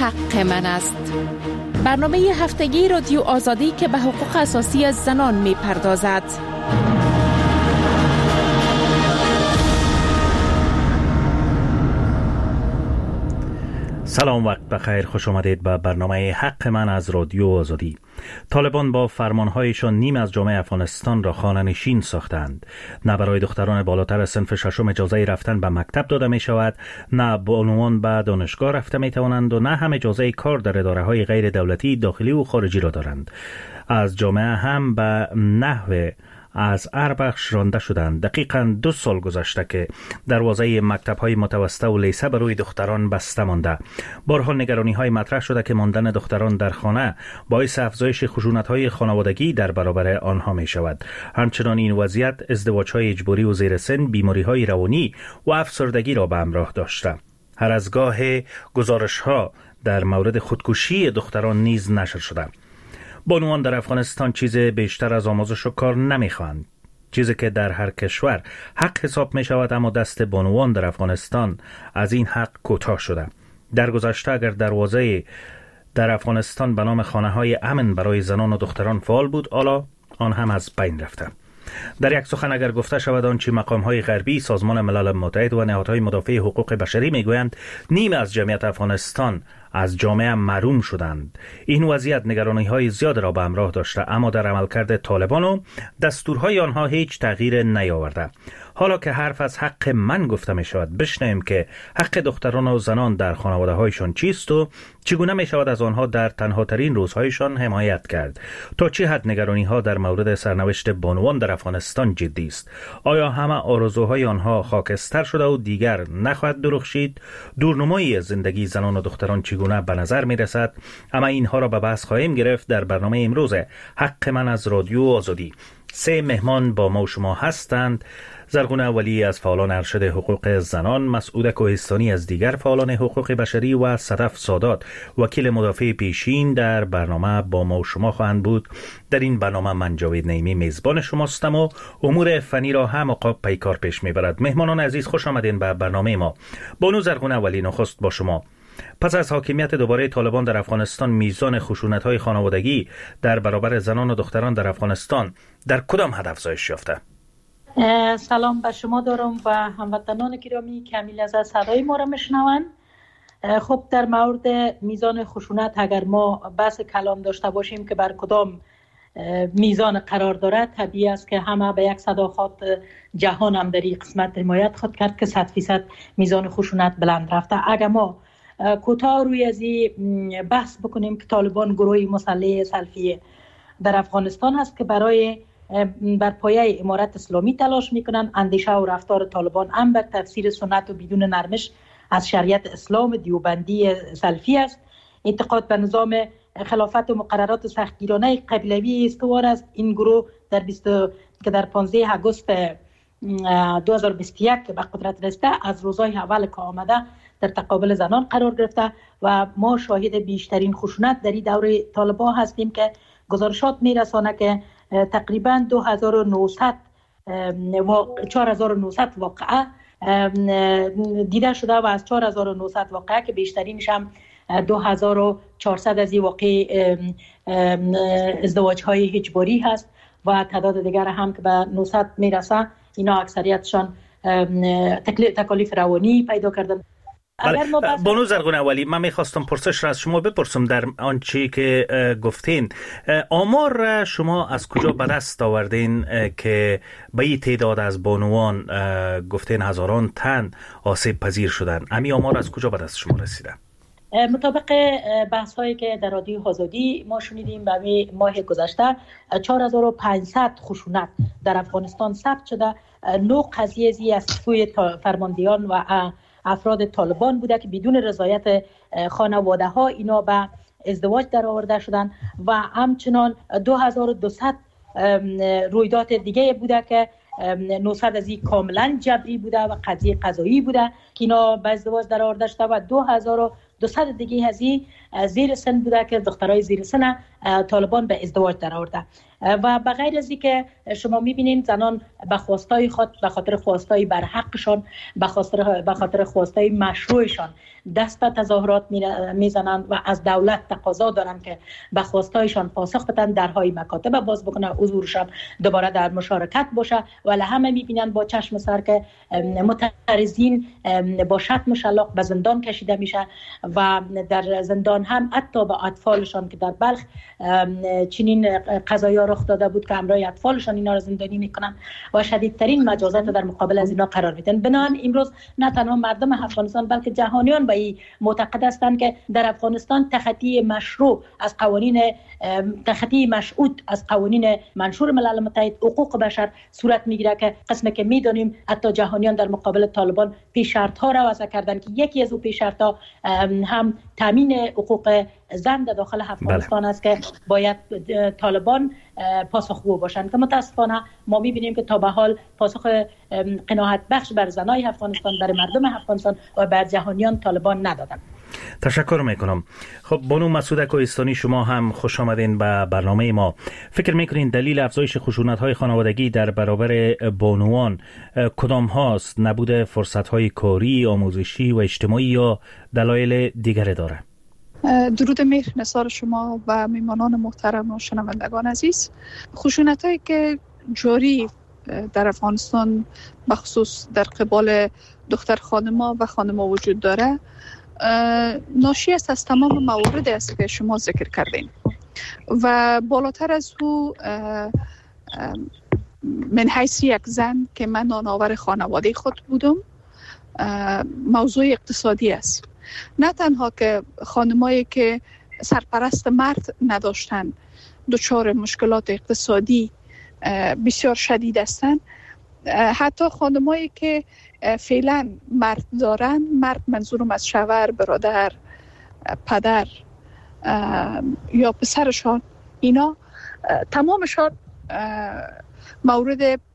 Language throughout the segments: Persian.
حق من است. برنامه هفتگی رادیو آزادی که به حقوق اساسی زنان می پردازد. سلام، وقت بخیر، خوش آمدید به برنامه حق من از رادیو آزادی. طالبان با فرمانهایشان نیم از جامعه افغانستان را خانه‌نشین ساختند. نه برای دختران بالاتر از صنف ششم اجازه رفتن به مکتب داده می شود، نه بانوان به دانشگاه رفته می توانند و نه هم اجازه کار در اداره‌های غیر دولتی داخلی و خارجی را دارند. از جامعه هم به نحو از اربخش رانده شدند. دقیقاً 2 سال گذشته که دروازه مکتب‌های متوسطه و لیسه بروی دختران بسته مانده. بارها نگرانی‌های مطرح شده که ماندن دختران در خانه باعث افزایش خشونت‌های خانوادگی در برابر آنها می‌شود. همچنان این وضعیت ازدواج‌های اجباری و زیر سن، بیماری‌های روانی و افسردگی را به همراه داشته. هر از گاه گزارش‌ها در مورد خودکشی دختران نیز نشر شده. بانوان در افغانستان چیز بیشتر از آموزش و کار نمیخواهند، چیزی که در هر کشور حق حساب می شود، اما دست بانوان در افغانستان از این حق کوتاه شده. در گذشته اگر دروازه در افغانستان به نام خانه‌های امن برای زنان و دختران فعال بود، حالا آن هم از بین رفته. در یک سخن اگر گفته شود آنچه مقام‌های غربی، سازمان ملل متحد و نهادهای مدافع حقوق بشری میگویند، نیم از جمعیت افغانستان از جامعه محروم شدند. این وضعیت نگرانی‌های زیاد را به همراه داشته، اما در عملکرد طالبان و دستورهای آنها هیچ تغییر نیاورده. حالا که حرف از حق من گفته می شود، بشنویم که حق دختران و زنان در خانواده هایشان چیست و چگونه می شود از آنها در تنها ترین روزهایشان حمایت کرد. تا چه حد نگرانی ها در مورد سرنوشت بانوان در افغانستان جدی است؟ آیا همه آرزوهای آنها خاکستر شده و دیگر نخواهد درخشید؟ دورنمایی زندگی زنان و دختران چگونه به نظر می رسد؟ اما اینها را به بحث خواهیم گرفت در برنامه امروز حق من از رادیو آزادی. 3 مهمان با ما و شما هستند: زرغونه ولی از فعالان ارشد حقوق زنان، مسعود کوهستانی از دیگر فعالان حقوق بشری و صدف سادات وکیل مدافع پیشین در برنامه با ما و شما خواهند بود. در این برنامه من جاوید نعیمی میزبان شماستم و امور فنی را هم عقاب پیکار پیش میبرد. مهمانان عزیز، خوش آمدین به برنامه ما. بانو زرغونه ولی، نخست با شما. پس از حاکمیت دوباره طالبان در افغانستان، میزان خشونت‌های خانوادگی در برابر زنان و دختران در افغانستان در کدام حد افزایش یافته؟ سلام به شما دارم و هموطنان گرامی که همیشه از صدای ما را میشنوند. خب در مورد میزان خشونت اگر ما بحث کلام داشته باشیم که بر کدام میزان قرار دارد، طبیعی است که همه به یک صدا خود جهان هم در این قسمت حمایت خود کرد که 100% میزان خشونت بلند رفته. اگر ما کوتاه روی از این بحث بکنیم که طالبان گروهی مسلح سلفی در افغانستان هست که برای بر پایه امارت اسلامی تلاش میکنن. اندیشه و رفتار طالبان هم به تفسیر سنت و بدون نرمش از شریعت اسلام دیوبندی سلفی است. اعتقاد به نظام خلافت و مقررات سختگیرانه قبیلوی استوار است. این گروه که در 15 آگوست 2021 به قدرت رسیده، از روزهای اول که آمده در تقابل زنان قرار گرفته و ما شاهد بیشترین خشونت در این دوره طالبان هستیم که گزارشات میرسانه که تقریبا 4900 واقعه دیده شده و از 4900 واقعه که بیشترینش هم 2400 از این واقع ازدواج های اجباری هست و تعداد دیگر هم که به 900 میرسه، اینا اکثریتشان تکالیف روانی پیدا کردن. بانو زرغونه ولی، من میخواستم پرسش را از شما بپرسم در آنچه که گفتین. آمار را شما از کجا به دست آوردین که به این تعداد از بانوان گفتین هزاران تن آسیب پذیر شدن؟ امی آمار از کجا به دست شما رسیده؟ مطابق بحث هایی که در رادیو آزادی ما شنیدیم، به ماه گذشته 4500 خشونت در افغانستان ثبت شده. 9 قضیه از سوی فرماندهان و افراد طالبان بوده که بدون رضایت خانواده ها اینا به ازدواج در آورده شدن و همچنان 2200 رویداد دیگه بوده که 900 از این کاملا جبری بوده و قضیه قضایی بوده که اینا به ازدواج در آورده شده و 2200 دیگه از این زیر سن بوده که دخترای زیر سن طالبان به ازدواج در آورده. و بغیر از اینکه شما می‌بینین زنان به خواستای خود، به خاطر خواستای برحقشان، به خاطر خواستای مشروعشان دست به تظاهرات میزنند و از دولت تقاضا دارند که به خواستایشان پاسخ بدن، درهای مکاتب باز بکنه، حضورشان دوباره در مشارکت باشه. ولی همه می‌بینن با چشم سر که معترضین با شتم و شلاق به زندان کشیده میشه و در زندان هم حتی به اطفالشان که در بلخ چنین قضایا رخ داده بود که همراه اطفالشان اینا را زندانی میکنن و شدیدترین مجازات در مقابل از اینا قرار میدن. بنابراین امروز نه تنها مردم افغانستان بلکه جهانیان به این معتقد هستند که در افغانستان تخطی مشروع از قوانین، تخطی مشروط از قوانین منشور ملل متحد حقوق بشر صورت میگیره که قسمی که میدونیم حتی جهانیان در مقابل طالبان پیش شرط ها را وضع کردن که یکی از اون پیش شرط ها هم تامین حقوق زن در داخل افغانستان است که باید طالبان پاسخگو باشند که متاسفانه ما می‌بینیم که تا به حال پاسخ قناعت بخش بر زنای افغانستان، بر مردم افغانستان و بر جهانیان طالبان ندادند. تشکر میکنم. خب بانو مسعود کوهستانی، شما هم خوش آمدین به برنامه ما. فکر میکنین دلیل افزایش خشونت‌های خانوادگی در برابر بانوان کدام هاست؟ نبود فرصت‌های کاری، آموزشی و اجتماعی یا دلایل دیگری داره؟ درود مهر نثار شما و میهمانان محترم و شنوندگان عزیز. خشونت‌هایی که جاری در افغانستان بخصوص در قبال دختر خانما و خانما وجود داره ناشی است از تمام موارد است که شما ذکر کردین و بالاتر از او من حیث یک زن که من نانآور خانواده خود بودم موضوع اقتصادی است. نه تنها که خانمایی که سرپرست مرد نداشتن دچار مشکلات اقتصادی بسیار شدید هستند، حتی خانمایی که فعلا مرد دارن، مرد منظورم از شوهر، برادر، پدر یا پسرشان، اینا تمامشان مورد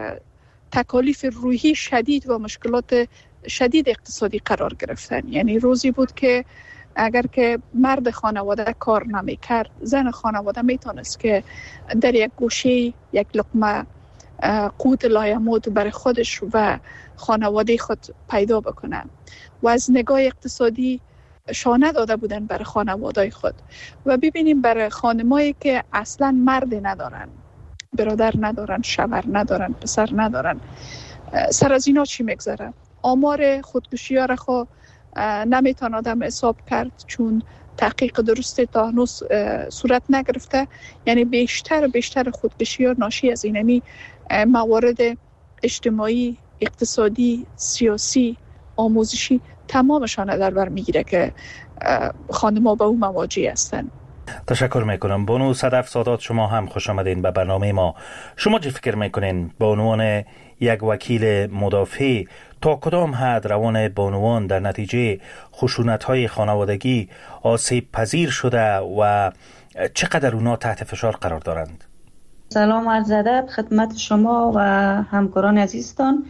تکالیف روحی شدید و مشکلات شدید اقتصادی قرار گرفتن. یعنی روزی بود که اگر که مرد خانواده کار نمی‌کرد، زن خانواده میتونست که در یک گوشه یک لقمه قوت لایموت برای خودش و خانواده خود پیدا بکنه و از نگاه اقتصادی شانه داده بودن برای خانواده خود. و ببینیم برای خانمایی که اصلا مرد ندارن، برادر ندارن، شوهر ندارن، پسر ندارن، سر از اینا چی میگذره؟ آمار خودکشی ها را خو نمیتونه آدم حساب کرد چون تحقیق درسته تا هنوز صورت نگرفته. یعنی بیشتر خودکشی ها ناشی از اینمی موارد اجتماعی، اقتصادی، سیاسی، آموزشی تمامشان در بر میگیره که خانم‌ها به اون مواجه هستند. تشکر میکنم. بانو صدف سادات، شما هم خوش آمدین به برنامه ما. شما چه فکر میکنین به عنوان یک وکیل مدافع تا کدام حد روان بانوان در نتیجه خشونت‌های خانوادگی آسیب پذیر شده و چقدر اونا تحت فشار قرار دارند؟ سلام عرض ادب خدمت شما و همکاران عزیزتان.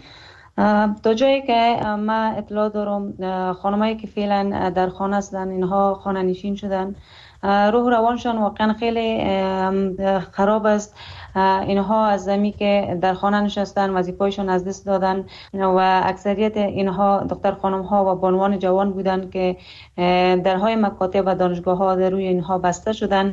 تا جایی که من اطلاع دارم خانمایی که فعلا در خانه هستن، اینها خانه نشین شدن، روح روانشان واقعا خیلی خراب است. اینها از زمین که در خانه نشستن وظیفه‌شون از دست دادن و اکثریت اینها دختر خانم ها و بانوان جوان بودن که درهای مکاتب و دانشگاه ها در روی اینها بسته شدن.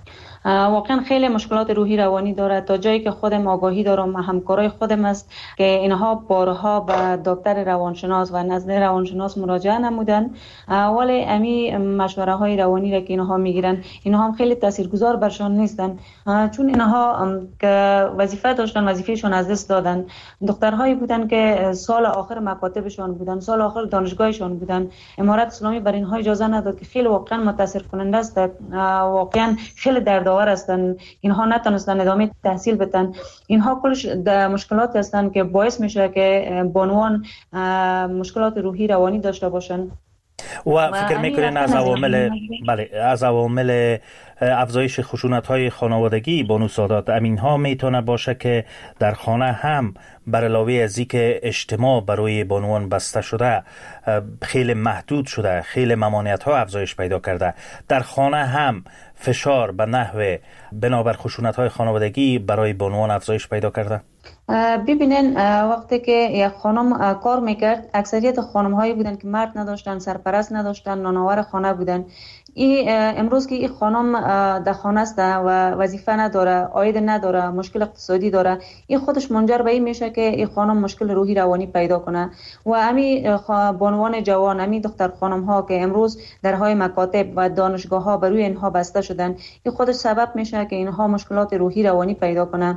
واقعا خیلی مشکلات روحی روانی داره. تا جایی که خودم آگاهی دارم، همکارای خودم است که اینها بارها به دکتر روانشناس و نزد روانشناس مراجعه نمودن، ولی امی مشوره های روانی را که اینها میگیرن، اینها هم خیلی تاثیرگذار برشان نیستن، چون اینها که وظیفه داشتن وظیفهشون از دست دادن. دخترهایی بودن که سال آخر مکاتبشون بودن، سال آخر دانشگاهشون بودن. امارت اسلامی بر اینها اجازه نداد که خیلی واقعا متاثر کننده است. واقعا خیلی دردآور هستن. اینها نتونستن ادامه تحصیل بدن. اینها کلش مشکلات هستن که باعث میشه که بانوان مشکلات روحی روانی داشته باشن. و فکر میکنین از عوامل افزایش خشونت‌های خانوادگی بانو سادات امینها میتونه باشه که در خانه هم بر علاوه از اینکه اجتماع برای بانوان بسته شده، خیلی محدود شده، خیلی ممانعت ها افزایش پیدا کرده. در خانه هم فشار به نحو بنابر خشونت های خانوادگی برای بانوان افزایش پیدا کرده؟ ببینین وقتی که یک خانم کار میکرد، اکثریت خانم هایی بودن که مرد نداشتن، سرپرست نداشتن، نانآور خانه بودن. امروز که این خانم در خانه است و وظیفه نداره، عاید نداره، مشکل اقتصادی داره، این خودش منجر به این میشه که این خانم مشکل روحی روانی پیدا کنه. و همین بانوان جوان، همین دختر خانم ها که امروز درهای مکاتب و دانشگاه ها بر روی اینها بسته شدن، این خودش سبب میشه که اینها مشکلات روحی روانی پیدا کنه.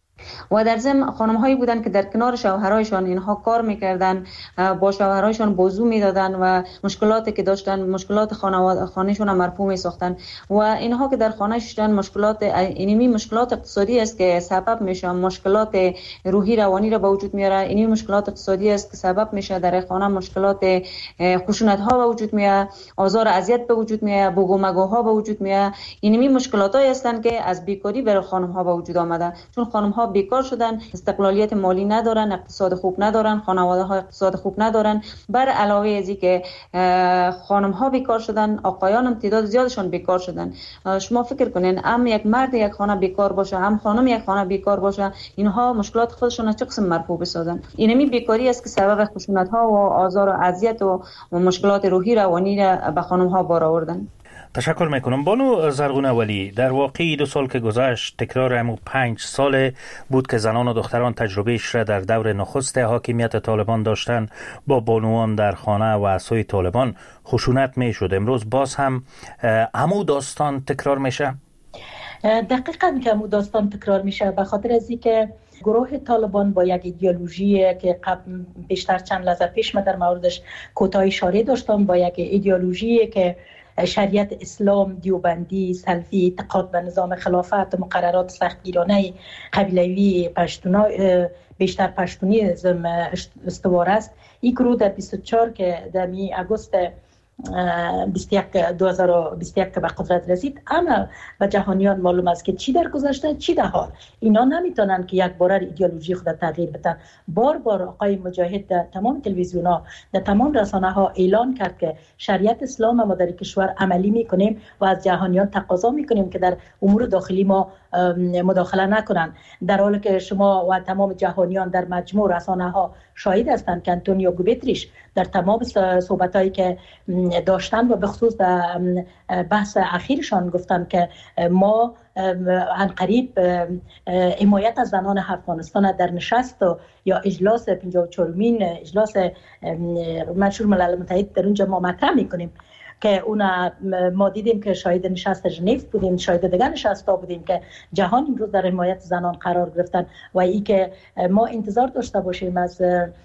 و در ضمن خانم هایی بودن که در کنار شوهرایشان اینها کار میکردن، با شوهرایشان بازو میدادن و مشکلاتی که داشتن، مشکلات خانهشون مرفوع میساختن. و اینها که در خانه شدن، مشکلات اینمی مشکلات اقتصادی است که سبب میشه مشکلات روحی روانی را به وجود میاره. اینمی مشکلات اقتصادی است که سبب میشه در خانه مشکلات خشونت ها به وجود میاد، آزار و اذیت به وجود میاد، بگو مگوها به وجود میاد. اینمی مشکلاتایی هستند که از بیکاری برای خانم ها به وجود آمده، چون خانم ها بیکار شدن، استقلالیت مالی ندارن، اقتصاد خوب ندارن، خانواده ها اقتصاد خوب ندارن. بر علاوه از این که خانم ها بیکار شدن، آقایان هم تعداد زیادشون بیکار شدن. شما فکر کنین هم یک مرد یک خانه بیکار باشه، هم خانم یک خانه بیکار باشه، اینها مشکلات خودشون از چه قسم مرفوع بسازن؟ اینمی بیکاری است که سبب خشونت ها و آزار و اذیت و مشکلات روحی روانی را به خانم ها بار آوردن. تشکر میکنم. بانو زرغونه ولی، در واقع 2 سال که گذشت تکرار همو 5 سال بود که زنان و دختران تجربهش را در دور نخست حاکمیت طالبان داشتن با بانوان در خانه و اسای طالبان خشونت میشد. امروز باز هم همو داستان تکرار میشه؟ دقیقاً که همو داستان تکرار میشه، به خاطر از اینکه گروه طالبان با یک ایدئولوژی که بیشتر چند لحظه پیش من در موردش کوتاه اشاره داشتم، با یک ایدئولوژی که شریعت اسلام، دیوبندی، سلفی، اعتقاد به نظام خلافت، مقررات سختگیرانه قبیلوی پشتونا، بیشتر پشتونیسم استوار است. این گروه در 24 که در اگست 2021 که به قدرت رسید، اما به جهانیان معلوم است که چی در گذشته، چی در حال. اینا نمیتونن که یک بار ایدئولوژی خود تغییر بدن. بار بار آقای مجاهد در تمام تلویزیون‌ها، در تمام رسانه‌ها اعلان کرد که شریعت اسلام ما در کشور عملی میکنیم و از جهانیان تقاضا میکنیم که در امور داخلی ما مداخله نکنن، در حالی که شما و تمام جهانیان در مجموع رسانه‌ها شاهد هستند که آنتونیو گوتریش در تمام صحبتایی که داشتن و به خصوص در بحث اخیرشان گفتن که ما عنقریب حمایت از زنان افغانستان در نشست یا اجلاس 54مین اجلاس منشور ملل متحد در اونجا ما مطرح میکنیم که اون ما دیدیم که شاهد نشست ژنو بودیم، شاهد دیگر نشست‌ها بودیم که جهان امروز در حمایت زنان قرار گرفتن و ای که ما انتظار داشته باشیم از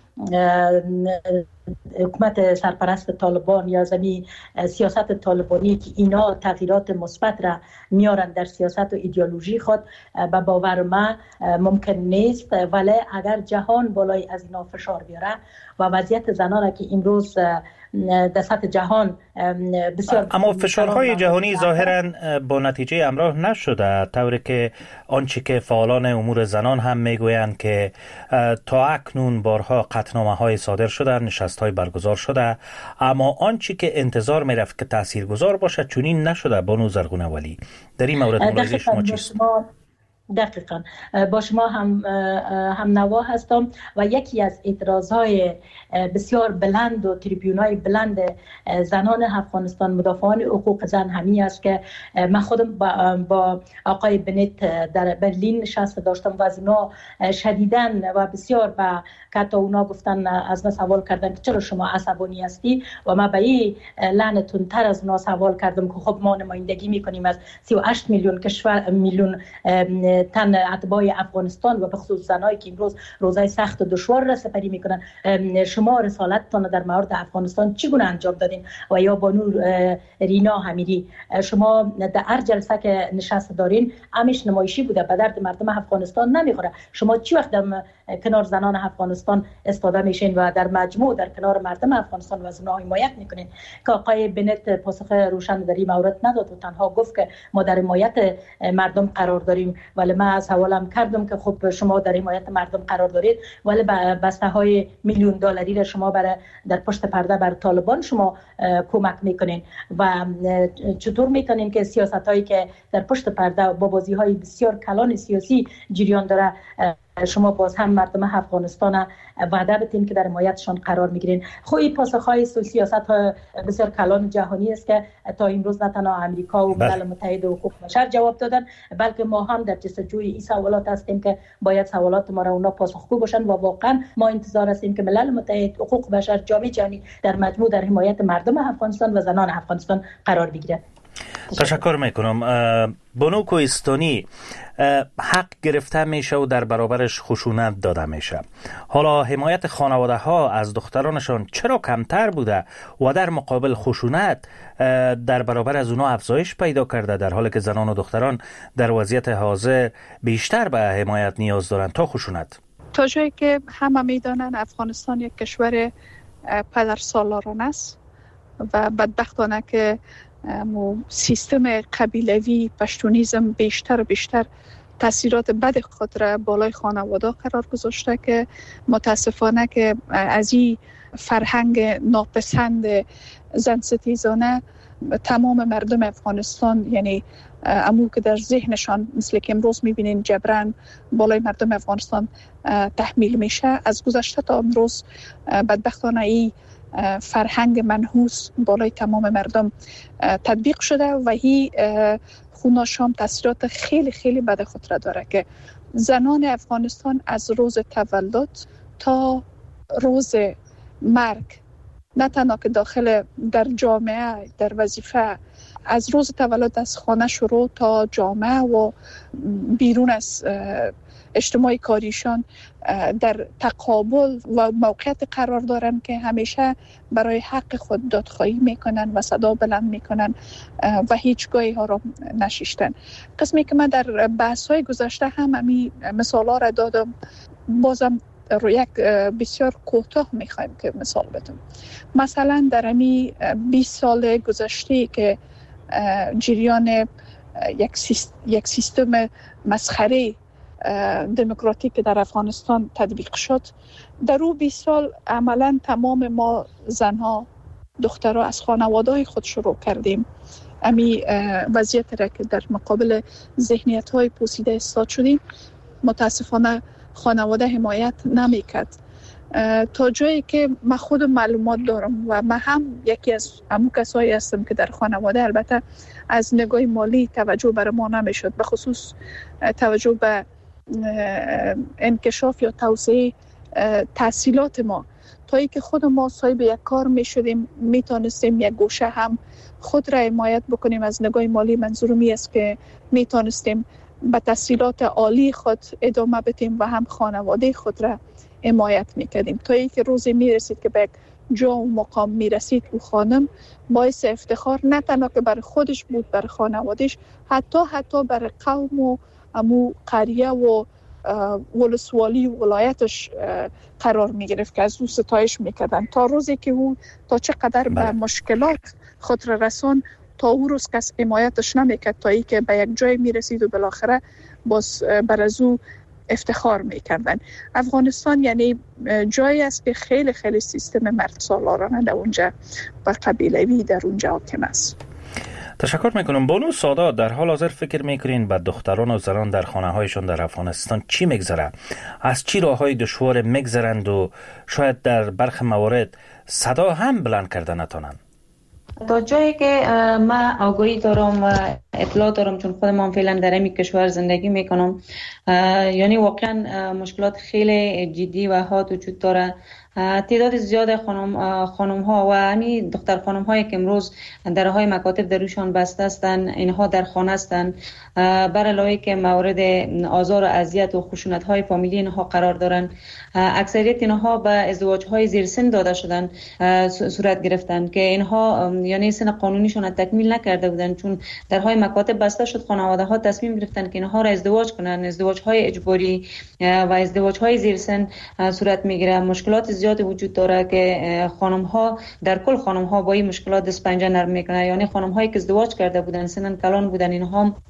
حکومت سرپرست طالبان یا زمین سیاست طالبانی که اینا تغییرات مثبت را میارن در سیاست و ایدئولوژی خود، به باور من ممکن نیست. ولی اگر جهان بالای از اینا فشار بیاره و وضعیت زنان که امروز در سطح جهان بسیار، اما فشارهای جهانی ظاهراً با نتیجه همراه نشده، طوری که آنچه که فعالان امور زنان هم میگویند که تا اکنون بارها قطعنامه‌های صادر شده، نشست‌های برگزار شده، اما آنچه که انتظار میرفت که تاثیرگذار باشه چنین نشده. بانو زرغونه ولی، در این مورد ملاحظه شما چیست؟ دقیقاً با شما هم نوا هستم و یکی از اعتراضهای بسیار بلند و تریبیونای بلند زنان افغانستان، مدافعان حقوق زن همی است که من خودم با آقای بنت در برلین نشست داشتم و از اونا شدیداً و بسیار با که اونا گفتن، از من سوال کردن که چرا شما عصبانی هستی و من به این لعنتون تر از اونا سوال کردم که خب ما نمایندگی میکنیم از 38 میلیون کشور، میلیون تن اتباع افغانستان و به خصوص زنایی که امروز روزای سخت و دشوار را سپری میکنن. شما رسالتتان در مورد افغانستان چگونه انجام دادین؟ و یا بانو رینا حمیدی، شما در هر جلسه که نشست دارین همش نمایشی بوده، به درد مردم افغانستان نمیخوره. شما چی وقت کنار زنان افغانستان استاده میشین و در مجموع در کنار مردم افغانستان و از اونها حمایت میکنین؟ که آقای بنت پاسخ روشن در این مورد نداد و تنها گفت که ما در حمایت مردم قرار داریم و ولی من از حوالم کردم که خب شما در حمایت مردم قرار دارید، ولی بسته های میلیون دلاری را شما در پشت پرده بر طالبان شما کمک میکنین و چطور میکنین که سیاست هایی که در پشت پرده با بازی های بسیار کلان سیاسی جریان داره شما باز هم مردم افغانستان وعده بدین که در حمایتشان قرار میگیرین. خوی پاسخهای سیاست های بسیار کلان جهانی است که تا امروز نه تنها امریکا و ملل متحد و حقوق بشر جواب دادن، بلکه ما هم در جستجوی این سوالات هستیم که باید سوالات ما را اونا پاسخگو باشن و واقعا ما انتظار هستیم که ملل متحد، حقوق بشر، جامعه جهانی در مجموع در حمایت مردم افغانستان و زنان افغانستان قرار بگیرد. تشکر میکنم. بانو کوهستانی، حق گرفته میشه و در برابرش خشونت داده میشه. حالا حمایت خانواده ها از دخترانشان چرا کمتر بوده و در مقابل خشونت در برابر از اونا افزایش پیدا کرده، در حالی که زنان و دختران در وضعیت حاضر بیشتر به حمایت نیاز دارند تا خشونت؟ تا جایی که همه میدانند افغانستان یک کشور پدرسالارانه است و بدبختانه که سیستم قبیلوی پشتونیزم بیشتر و بیشتر تاثیرات بد خود را بالای خانواده قرار گذاشته که متاسفانه که از این فرهنگ ناپسند زن ستیزانه تمام مردم افغانستان، یعنی امو که در ذهنشان مثل که امروز میبینین جبران بالای مردم افغانستان تحمیل میشه، از گذشته تا امروز بدبختانه این فرهنگ منحوس بالای تمام مردم تطبیق شده و هی خوناشام تاثیرات خیلی خیلی بد خود را داره که زنان افغانستان از روز تولد تا روز مرگ، نه تنها که داخل در جامعه در وظیفه، از روز تولد از خانه شروع تا جامعه و بیرون از اجتماعی کاریشان در تقابل و موقعیت قرار دارن که همیشه برای حق خود دادخواهی میکنن و صدا بلند میکنن و هیچگاهی ها را نشیشتن. قسمی که من در بحث های گذشته هم همی مثال ها را دادم، بازم رو یک بسیار کوتاه میخوایم که مثال بدم. مثلا در همی 20 سال گذشته که جریان یک سیستم مسخره دموکراتیک در افغانستان تطبیق شد، در او 20 سال عملا تمام ما زنها دخترها از خانواده‌های خود شروع کردیم امی وضعیت را که در مقابل ذهنیت‌های پوسیده ایستاد شدیم. متاسفانه خانواده حمایت نمی‌کرد تا جایی که من خود معلومات دارم و من هم یکی از همون کسایی هستم که در خانواده البته از نگاه مالی توجه بر ما نمی‌شد، به خصوص توجه به انکشاف یا توسعه تحصیلات ما، تا ای که خود ما صاحب یک کار می شدیم میتونستیم یک گوشه هم خود را حمایت بکنیم. از نگاه مالی منظورم این است که میتونستیم به تحصیلات عالی خود ادامه بدیم و هم خانواده خود را حمایت میکردیم، تا ای که روزی میرسید که به یک جا و مقام میرسید و خانم باعث افتخار نه تنها که برای خودش بود، برای خانوادهش، حتی برای قوم و امو قریه و ولسوالی و ولایتش قرار می گرفت که از او ستایش میکردن، تا روزی که او تا چقدر به مشکلات خود را رسون، تا او روز کس حمایتش نمیکرد، تا ای که به یک جای میرسید و بالاخره باز بر از او افتخار میکردن. افغانستان یعنی جایی است که خیلی خیلی سیستم مرد سالارانه در اونجا و قبیلوی در اونجا حاکم است. تشکر میکنم. بانو سادات، در حال حاضر فکر میکنین به دختران و زنان در خانه هایشان در افغانستان چی میگذره؟ از چی راه های دشوار میگذرند و شاید در برخی موارد صدا هم بلند کرده نتانند؟ تا جایی که من آگاهی دارم و اطلاع دارم، چون خودم هم فعلا در این کشور زندگی میکنم، یعنی واقعا مشکلات خیلی جدی و حاد وجود داره. تعداد زیاد خانم ها و همین دختر خانم هایی که امروز درهای مکاتب دروشان بسته هستند، اینها در خانه هستند، بر علاوه که مورد آزار و اذیت و خشونت های فامیلی اینها قرار دارند. اکثریت اینها به ازدواج های زیر سن داده شدن، صورت گرفتند که اینها یعنی سن قانونیشون تکمیل نکرده بودند، چون درهای مکاتب بسته شد، خانواده ها تصمیم گرفتند که اینها را ازدواج کنند. ازدواج های اجباری و ازدواج های زیر سن صورت میگیره. مشکلات زیاد وجود داره که خانم ها در کل خانم ها با این مشکلات دست پنجه نرم میکنه، یعنی خانم هایی که ازدواج کرده بودن، سنن کلان بودن، اینها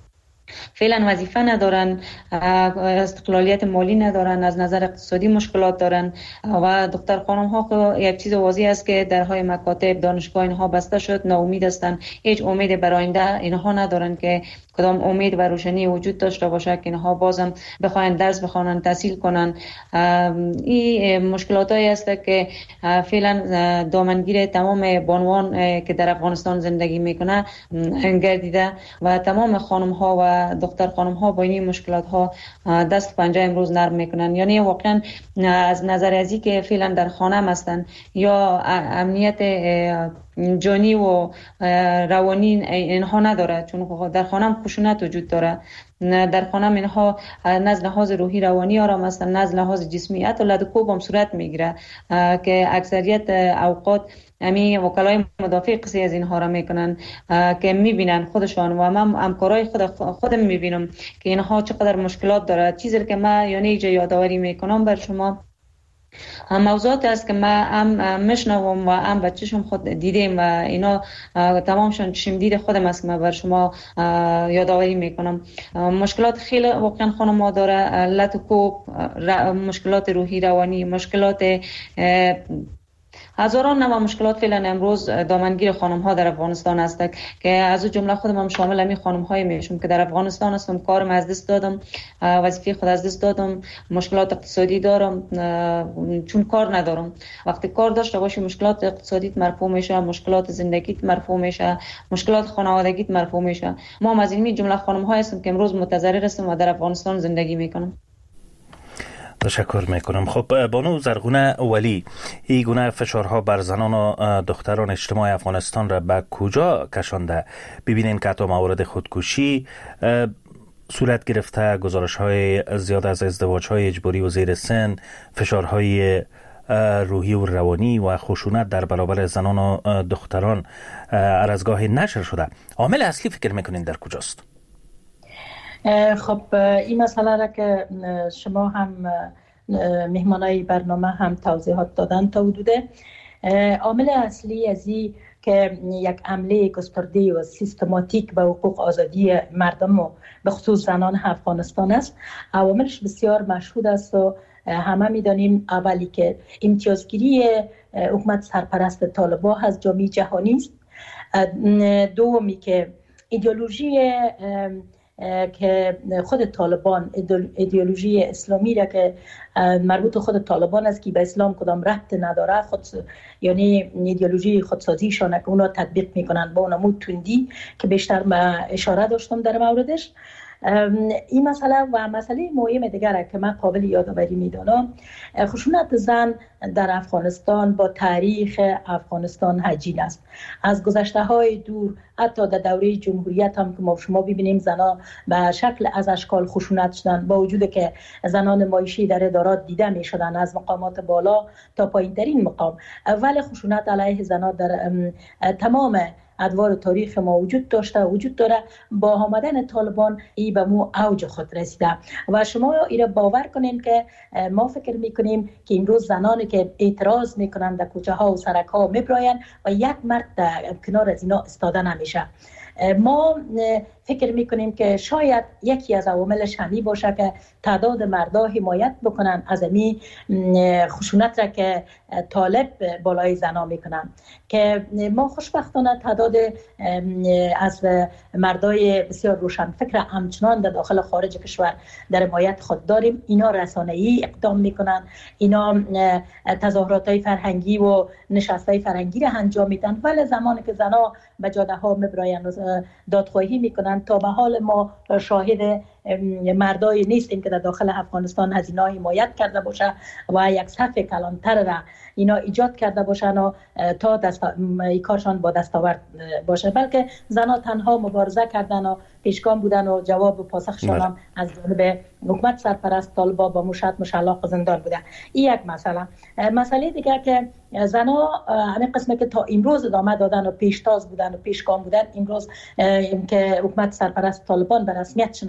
فعلا وظیفه ندارن، استقلالیت مالی ندارن، از نظر اقتصادی مشکلات دارن و دختر خانم ها یک چیز واضح است که درهای مکاتب دانشگاه اینها بسته شد، ناامید هستند، هیچ امید برای آینده اینها ندارن که کدام امید و روشنی وجود داشته باشه که اینها بازم بخواین درس بخوانن، تحصیل کنن. این مشکلاتی است که فعلا دامنگیر تمام بانوان که در افغانستان زندگی میکنه گردیده و تمام خانم ها و دختر خانم ها با این مشکلات ها دست پنجه امروز نرم میکنن. یعنی واقعا از نظر ازی که فعلا در خانه هستن یا امنیت جانی و روانی اینها نداره، چون در خانه هم خشونت وجود داره. در خانه اینها نزد لحاظ روحی روانی آرام هستن، نزد لحاظ جسمی حتی لدکوب هم صورت میگیره که اکثریت اوقات همین وکلای مدافع قصه از اینها را میکنن که میبینن خودشان و من همکارای خودم میبینم که اینها چقدر مشکلات داره. چیزی که من یعنی اینجا یادآوری میکنم بر شما موضوعات است که ما هم میشنوم و هم بچه‌شون خود دیدیم و اینا تمامشون چشم دید خودم است که من بر شما یادآوری میکنم. مشکلات خیلی واقعا خانم داره، لطکوب، مشکلات روحی روانی، مشکلات هزاران نوع مشکلات فعلا امروز دامنگیر خانم ها در افغانستان است که از جمله خودم هم شامل همین خانم های میشم که در افغانستان هستم، کارم از دست دادم، وظیفه خود از دست دادم، مشکلات اقتصادی دارم چون کار ندارم. وقتی کار داشته باشی مشکلات اقتصادیت مرفوع میشه، مشکلات زندگیت مرفوع میشه، مشکلات خانوادگیت مرفوع میشه. ما هم از این جمله خانم های هستم که امروز متضرر هستم و در افغانستان زندگی میکنم. تشکر میکنم. خب بانو زرغونه ولی، این گونه فشارها بر زنان و دختران اجتماع افغانستان را به کجا کشانده؟ ببینین که حتی موارد خودکشی صورت گرفته، گزارش های زیاد از ازدواج های اجباری و زیر سن، فشارهای روحی و روانی و خشونت در برابر زنان و دختران هر از گاهی نشر شده. عامل اصلی فکر میکنین در کجاست؟ خب این مسئله را که شما هم مهمانای برنامه هم توضیحات دادن تا حدوده، عامل اصلی از این که یک حمله گسترده و سیستماتیک به حقوق آزادی مردم و به خصوص زنان افغانستان است. عواملش بسیار مشهود است و همه میدانیم. اولی که امتیازگیری حکومت سرپرست طالبان از جامعه جهانی است. دومی که ایدئولوژی که خود طالبان، ایدئولوژی اسلامی را که مربوط خود طالبان است که به اسلام کدام ربط نداره، یعنی ایدئولوژی خودسازیشان که اونا تطبیق میکنن با اون نمود تندی که بیشتر من اشاره داشتم در موردش. این مسئله و مسئله مهم دیگر که من قابل یادآوری میدانم، خشونت زن در افغانستان با تاریخ افغانستان هجین است. از گذشته های دور حتی در دوره جمهوریت هم که ما شما ببینیم زنان به شکل از اشکال خشونت شدن، با وجود که زنان نمایشی در ادارات دیده می شدن از مقامات بالا تا پایین ترین مقام، ولی خشونت علیه زنان در تمام ادوار تاریخ ما وجود داره. با آمدن طالبان ای به مو اوج خود رسیده و شما ایره باور کنین که ما فکر میکنیم که این روز زنانی که اعتراض میکنن در کوچه ها و سرک ها میبراین و یک مرد کنار از اینا استاده نمیشه. ما فکر میکنیم که شاید یکی از عواملش همی باشه که تعداد مردا حمایت بکنن از این خشونت را که طالب بالای زنا میکنن، که ما خوشبختانه تعداد از مردای بسیار روشن فکر همچنان در داخل خارج کشور در حمایت خود داریم. اینا رسانه‌ای اقدام میکنن، اینا تظاهرات‌های فرهنگی و نشست‌های فرهنگی را انجام میدن، ولی زمانی که زنا به جاده ها میبراین دادخواهی میکنن تا به حال ما شاهد مردای نیستیم که در داخل افغانستان از اینا حمایت کرده باشه و یک صف کلانتر را اینا ایجاد کرده باشن و تا کارشان با دستاورد باشه، بلکه زنها تنها مبارزه کردن و پیشگام بودن و جواب و پاسخشان هم از جانب حکومت سرپرست طالبان با مشت مشلاق زندان بوده. این یک مسئله دیگر که زنها همین قسمه که تا امروز ادامه دادن و پیشتاز بودن و پیشگام بودن، امروز که حکومت سرپرست طالبان به رسمیت شناخته نمیشه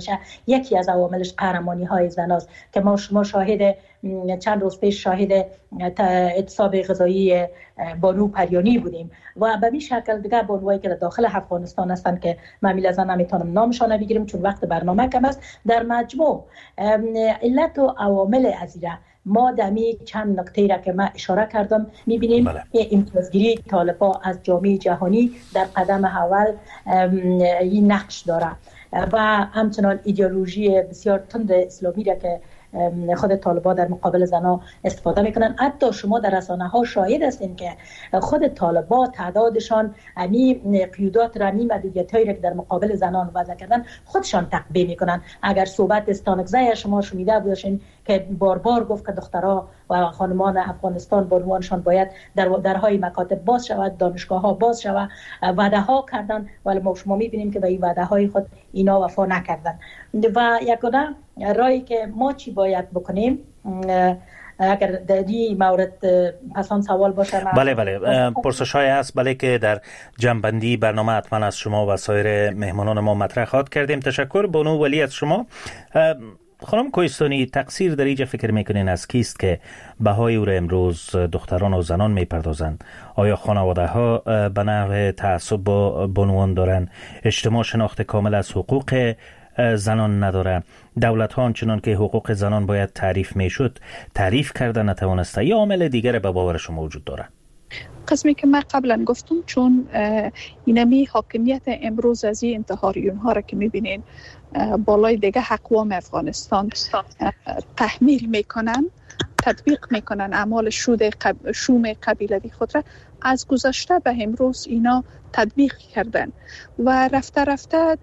میشه. یکی از عواملش قهرمانی های زن است که شما شاهد چند روز پیش شاهد اعتصاب غذایی بانو پریانی بودیم و به این شکل دیگر بانوهایی که داخل افغانستان هستند که معمولا زن نمیتونم نامشان بگیریم چون وقت برنامه کم است. در مجموع علت و عوامل ازیره ما دمی چند نکته را که من اشاره کردم میبینیم که امتیازگیری طالبان از جامعه جهانی در قدم اول این نقش داره و همچنان ایدئولوژی بسیار تند اسلامی را که خود طالبان در مقابل زنها استفاده میکنن. حتی شما در رسانه ها شاهد هستین که خود طالبان تعدادشان قیودات را محدودیت هایی را که در مقابل زنان وضع کردن خودشان تقبیه میکنن. اگر صحبت استانکزای شما شنیده بودین که بار بار گفت که دخترها و خانمان افغانستان بانوانشان باید درهای مکاتب باز شود، دانشگاه ها باز شود، وعده ها کردن ولی ما شما میبینیم که به این وعده های خود اینا وفا نکردن. و یکونه رایی که ما چی باید بکنیم اگر در این مورد پسان سوال باشه. بله پرسش های هست بله که در جنبندی برنامه حتما از شما و سایر مهمانان ما مطرح خواهد کردیم. تشکر بانو ولی از شما. خانم کوهستانی تقصیر در اینجا فکر میکنین از کیست که بهای او را امروز دختران و زنان میپردازند؟ آیا خانواده ها به نحو تعصب با بانوان دارن؟ اجتماع شناخت کامل از حقوق زنان نداره؟ دولت ها آنچنان که حقوق زنان باید تعریف میشد تعریف کردن نتوانسته؟ یا عامل دیگر به باور شما وجود داره؟ قسمی که من قبلا گفتم چون اینمی حاکمیت امروز از این انتحاریون ها را که میبینین بالای دیگه اقوام افغانستان تحمیل میکنن، تطبیق میکنن اعمال شوم قبیلوی خود را از گذشته به امروز اینا تطبیق کردن و رفته رفته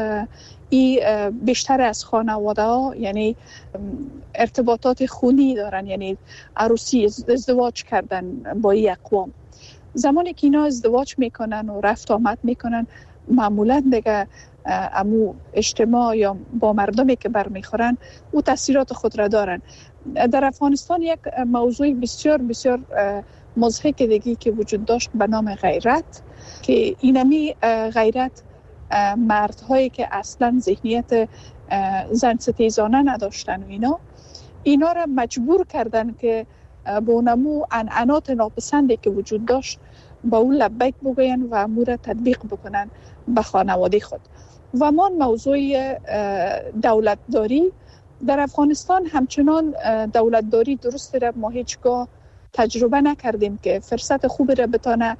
بیشتر از خانواده ها یعنی ارتباطات خونی دارن، یعنی عروسی ازدواج کردن با این اقوام. زمانی که اینا ازدواج میکنن و رفت آمد میکنن معمولا دیگه امو اجتماع یا با مردمی که برمیخورن او تاثیرات خود را دارن. در افغانستان یک موضوع بسیار بسیار مضحک دیگه که وجود داشت به نام غیرت، که اینمی غیرت مردهایی که اصلا ذهنیت زن ستیزانه نداشتن و اینا را مجبور کردن که با نمو عنعنات ناپسندی که وجود داشت با اون لبیک بگوین و امور تطبیق بکنن به خانواده خود. و ما موضوع دولتداری در افغانستان همچنان دولتداری درست را ما هیچگاه تجربه نکردیم که فرصت خوبی را بتانه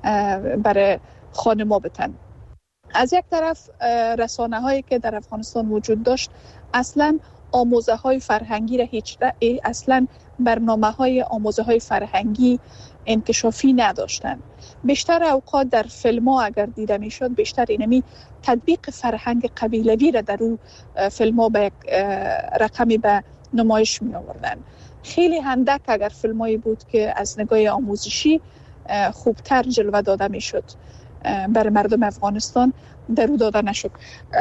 برای خانما بتن. از یک طرف رسانه هایی که در افغانستان وجود داشت اصلا آموزه های فرهنگی را اصلا برنامه های آموزه های فرهنگی انکشافی نداشتن. بیشتر اوقات در فیلم ها اگر دیده می شد بیشتر اینمی تطبیق فرهنگ قبیلوی را در اون فیلم ها به یک رقمی به نمایش می آوردن. خیلی اندک اگر فیلم هایی بود که از نگاه آموزشی خوبتر جلوه داده می شد برای مردم افغانستان در او داده نشد.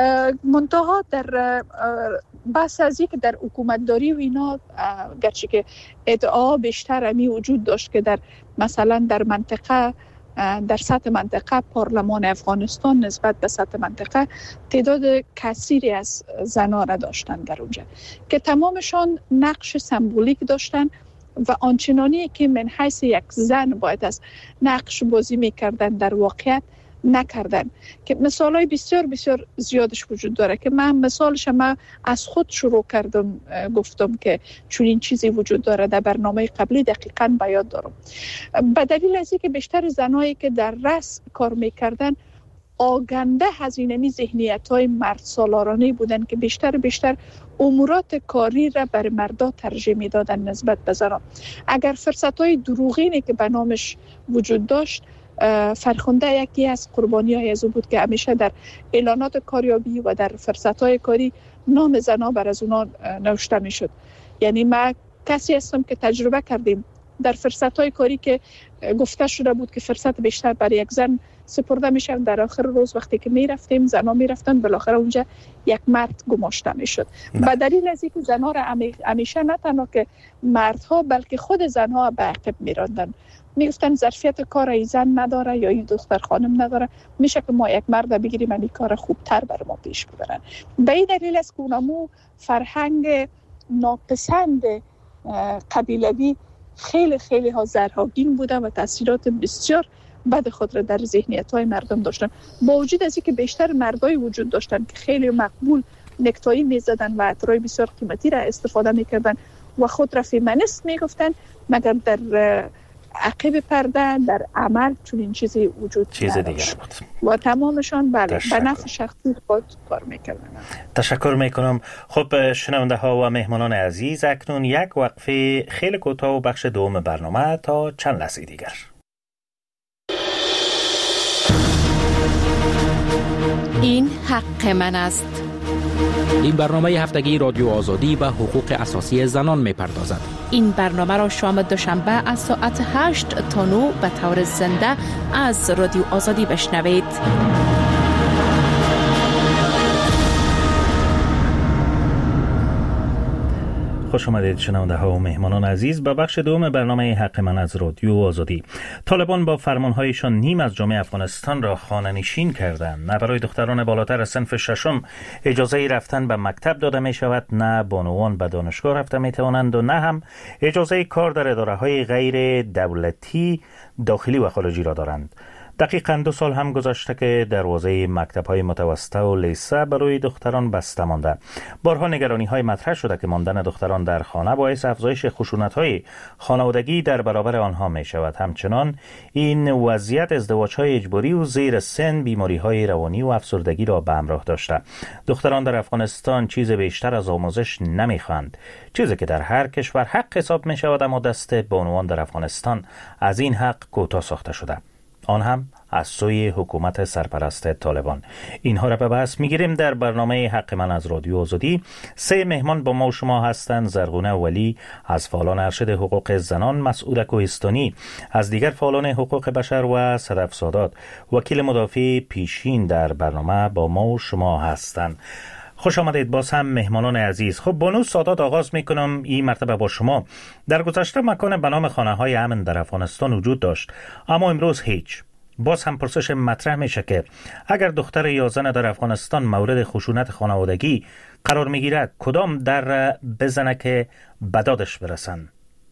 منتها در بحث از که در حکومتداری و اینا گرچه که ادعا بیشتر امی وجود داشت که در مثلا در منطقه در سطح منطقه پارلمان افغانستان نسبت به سطح منطقه تعداد کثیری از زنان را داشتن در اونجا که تمامشان نقش سمبولیک داشتن و آنچنانی که من حیث یک زن باید از نقش بازی میکردن در واقعیت نکردن. که مثالای بسیار بسیار زیادش وجود داره که من مثالش از خود شروع کردم گفتم که چون این چیزی وجود داره در برنامه قبلی دقیقاً به یاد دارم. به دلیل از اینکه بیشتر زنایی که در رسم کار میکردن آگنده هزینه‌ای ذهنیت‌های مرد سالارانه بودن که بیشتر امورات کاری را بر مردا ترجیح میدادن نسبت به زنان. اگر فرصت‌های دروغینی که به نامش وجود داشت فرخنده یکی از قربانی‌های از او بود که همیشه در اعلانات کاریابی و در فرصت‌های کاری نام زن‌ها بر از اونا نوشته می‌شد. یعنی ما کسی هستم که تجربه کردیم در فرصت‌های کاری که گفته شده بود که فرصت بیشتر برای یک زن سپرده میشه، در آخر روز وقتی که میرفتیم زن‌ها میرفتن بالاخره اونجا یک مرد گماشته میشد. به دلیل از اینکه زن‌ها را همیشه نه تنها که مردها بلکه خود زن‌ها به عقب میراندن میگفتن ظرفیت کار ای زن نداره یا این دختر خانم نداره، میشه که ما یک مرد بگیریم این کار خوبتر بر ما پیش ببرن. به این دلیل است که اونمو فرهنگ ناپسند قبیلوی خیلی خیلی ها زرهاگین بوده و تاثیرات بسیار بد خود را در ذهنیت های مردم داشتن. با وجود از اینکه بیشتر مردای وجود داشتن که خیلی مقبول نکتایی میزدن و عطرهای بسیار قیمتی را استفاده میکردن و خود را فیمینیست میگفتن، مگر در عقب پرده در عمل چون این چیزی وجود نداشت و تمامشان به نفع شخصی خود کار میکردن. تشکر میکنم. خب شنونده ها و مهمانان عزیز، اکنون یک وقفه خیلی کوتاه و بخش دوم برنامه تا چند لحظه دیگر. این حق من است. این برنامه هفتگی رادیو آزادی به حقوق اساسی زنان می‌پردازد. این برنامه را شام دوشنبه از ساعت 8 تا 9 به طور زنده از رادیو آزادی بشنوید. خوش آمدید شنونده ها و مهمانان عزیز به بخش دوم برنامه حق من از رادیو آزادی. طالبان با فرمانهایشان نیم از جامعه افغانستان را خانه‌نشین کردند. نه برای دختران بالاتر از صنف ششم اجازه رفتن به مکتب داده می شود، نه بانوان به دانشگاه رفته می توانند و نه هم اجازه کار در اداره های غیر دولتی داخلی و خارجی را دارند. دقیقاً 2 سال هم گذشته که دروازه مکتب‌های متوسطه و لیسه برای دختران بسته مانده. بارها نگرانی‌های مطرح شده که ماندن دختران در خانه باعث افزایش خشونت‌های خانوادگی در برابر آنها می‌شود. همچنان این وضعیت ازدواج‌های اجباری و زیر سن بیماری‌های روانی و افسردگی را به همراه داشته. دختران در افغانستان چیز بیشتر از آموزش نمی‌خواند، چیزی که در هر کشور حق حساب می‌شود، اما دست بانوان در افغانستان از این حق کوتاه ساخته شده، آن هم از سوی حکومت سرپرست طالبان. اینها را به بحث میگیریم در برنامه حق من از رادیو آزادی. 3 مهمان با ما و شما هستند: زرغونه ولی از فعالان ارشد حقوق زنان، مسعود کوهستانی از دیگر فعالان حقوق بشر و صدف سادات وکیل مدافع پیشین در برنامه با ما و شما هستند. خوش آمدید باز هم مهمانان عزیز. خب بانو سادات، آغاز میکنم این مرتبه با شما. در گذشته مکان به نام خانه های امن در افغانستان وجود داشت، اما امروز هیچ. باز هم پرسش مطرح میشه که اگر دختر یا زن در افغانستان مورد خشونت خانوادگی قرار میگیرد، کدام در بزنه که به دادش برسن؟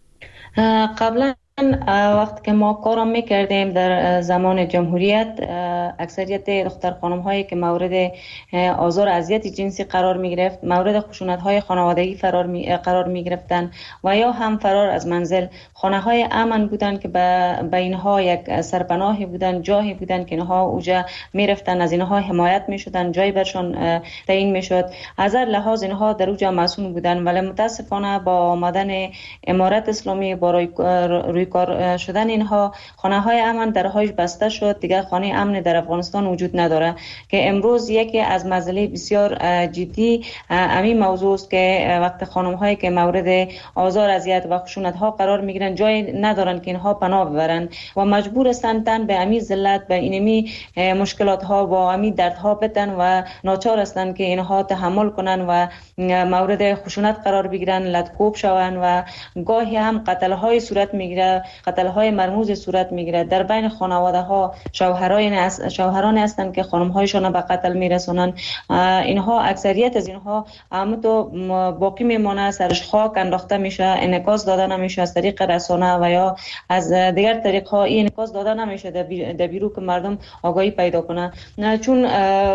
قبلا وقتی که ما کارم میکردیم در زمان جمهوریت، اکثریت دختر خانم هایی که مورد آزار اذیت جنسی قرار میگرفت، مورد خشونت های خانوادگی قرار میگرفتن و یا هم فرار از منزل. خانه های امن بودن که به اینها یک سرپناهی بودن، جایی بودن که اینها اوجا میرفتن، از اینها حمایت میشدن، جایی برشان تعیین میشد. از هر لحاظ اینها در اوجا مسئول بودن، ولی متاسفانه با آمدن امارت اسلامی، با روی کار شدن اینها، خانه های امن درهایش بسته شد. دیگر خانه امن در افغانستان وجود نداره که امروز یکی از مسئله بسیار جدی همین موضوع است که وقت خانم هایی که مورد آزار اذیت و خشونت ها قرار میگیرن جای ندارن که اینها پناه ببرن و مجبور هستند تن به همین ذلت، به اینمی مشکلات ها و همین درد ها بدن و ناچار هستند که اینها تحمل کنن و مورد خشونت قرار بگیرن، لطکوب شوند و گاهی هم قتل های صورت میگیره، قتل های مرموز صورت میگیره. در بین خانواده ها شوهران هستند که خانم هایشان به قتل میرسونن. اینها اکثریت از اینها تو باقی میمونه، سرش خاک انداخته میشه، انعکاس داده نمیشه از طریق رسانه و یا از دیگر طریق ها. این انعکاس داده نمیشه در بیرو که مردم آگاهی پیدا کنن، چون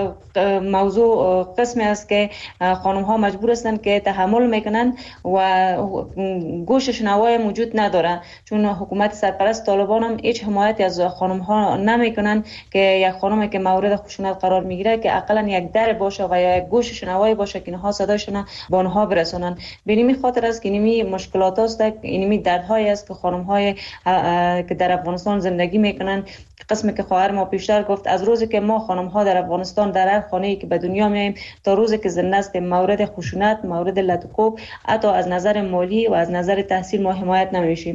موضوع قسمی است که خانم ها مجبور هستند که تحمل میکنن و گوش شنوای موجود نداره، چون حکومت سرپرست طالبان هم هیچ حمایتی از خانم ها نمیکنن که یک خانمی که مورد خشونت قرار میگیره که اقلا یک در باشه و یا یک گوش شنوایی باشه که اینها صداشون به آنها برسونن. به این خاطر است که اینمی مشکلات است، اینمی دردهایی است که خانم های که در افغانستان زندگی میکنن. قسمی که خواهر ما پیشتر گفت، از روزی که ما خانم ها در افغانستان در هر خانه‌ای که به دنیا میایم تا روزی که زنده هستیم مورد خشونت، مورد لطکوب، حتی از نظر مالی و از نظر تحصیل ما حمایت نمیشیم.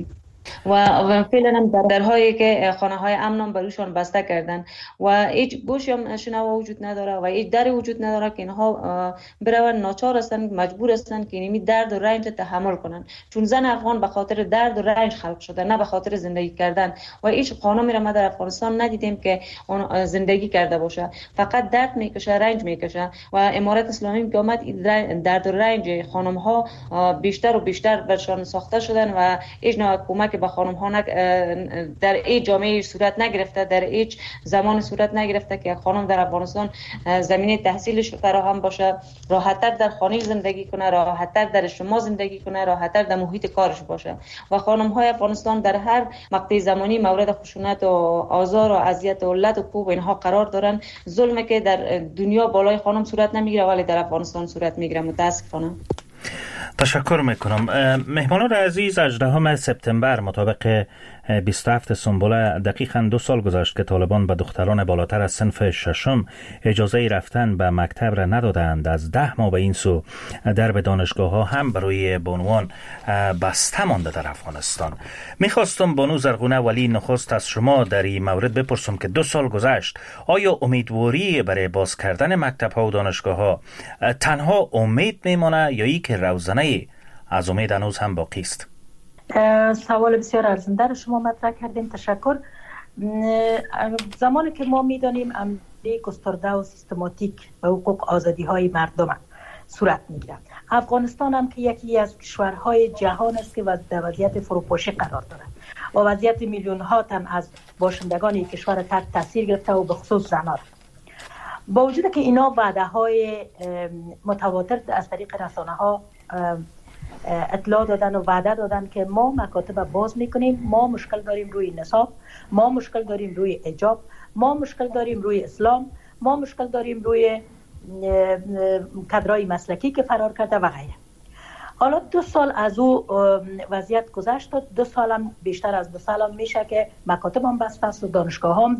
و فعلا هم درهایی که خانه های امن بروشان بسته کردن و هیچ گوشی هم شنوا وجود نداره و هیچ دری وجود نداره که اینها برون، ناچار هستن، مجبور هستن که اینمی درد و رنج تحمل کنن، چون زن افغان به خاطر درد و رنج خلق شده، نه به خاطر زندگی کردن. و هیچ خانمی را ما در افغانستان ندیدیم که اون زندگی کرده باشه، فقط درد میکشه، رنج میکشه. و امارت اسلامی که آمد درد و رنج خانم ها بیشتر و بیشتر برشان ساخته شدن و هیچ نوع کمک به خانم ها در این جامعه صورت نگرفته، در هیچ زمان صورت نگرفته که خانم در افغانستان زمینه تحصیلش فراهم باشه، راحت‌تر در خانه زندگی کنه، راحت‌تر در اجتماع زندگی کنه، راحت‌تر در محیط کارش باشه. و خانم های افغانستان در هر مقطع زمانی مورد خشونت و آزار و اذیت و لط و کوب اینها قرار دارن. ظلمی که در دنیا بالای خانم صورت نمیگیره ولی در افغانستان صورت میگیره، متاسفانه. تشکر میکنم. مهمانان عزیز، 18 سپتامبر مطابق 27 سنبله دقیقاً 2 سال گذشت که طالبان به دختران بالاتر از صنف ششم اجازه رفتن به مکتب را ندادند. از 10 ماه به این سو درب دانشگاه ها هم برای بانوان بسته مانده در افغانستان. میخواستم بانو زرغونه ولی نخست از شما در این مورد بپرسم که 2 سال گذشت، آیا امیدواری برای باز کردن مکتب ها و دانشگاه ها تنها امید میمانه یا ای که روزنه از امید هنوز هم باقی است؟ سوال بسیار ارزنده رو شما مطرح کردین، تشکر. زمانی که ما میدانیم عملی گسترده و سیستماتیک به حقوق آزادی های مردم صورت میگیرد، افغانستان هم که یکی از کشورهای جهان است که در وضعیت فروپاشی قرار دارد و وضعیت میلیون ها تن از باشندگان این کشور تحت تاثیر گرفته و به خصوص زنان. با وجود که اینا وعده های متواتر از طریق رسانه ها اطلاع دادن و وعده دادن که ما مکاتب باز میکنیم، ما مشکل داریم روی نصاب، ما مشکل داریم روی حجاب، ما مشکل داریم روی اسلام، ما مشکل داریم روی کادرای مسلکی که فرار کرده و غیره. حالا 2 سال از او وضعیت گذشت و 2 سال هم بیشتر از 2 سال هم میشه که مکاتب هم بسته است و دانشگاه هم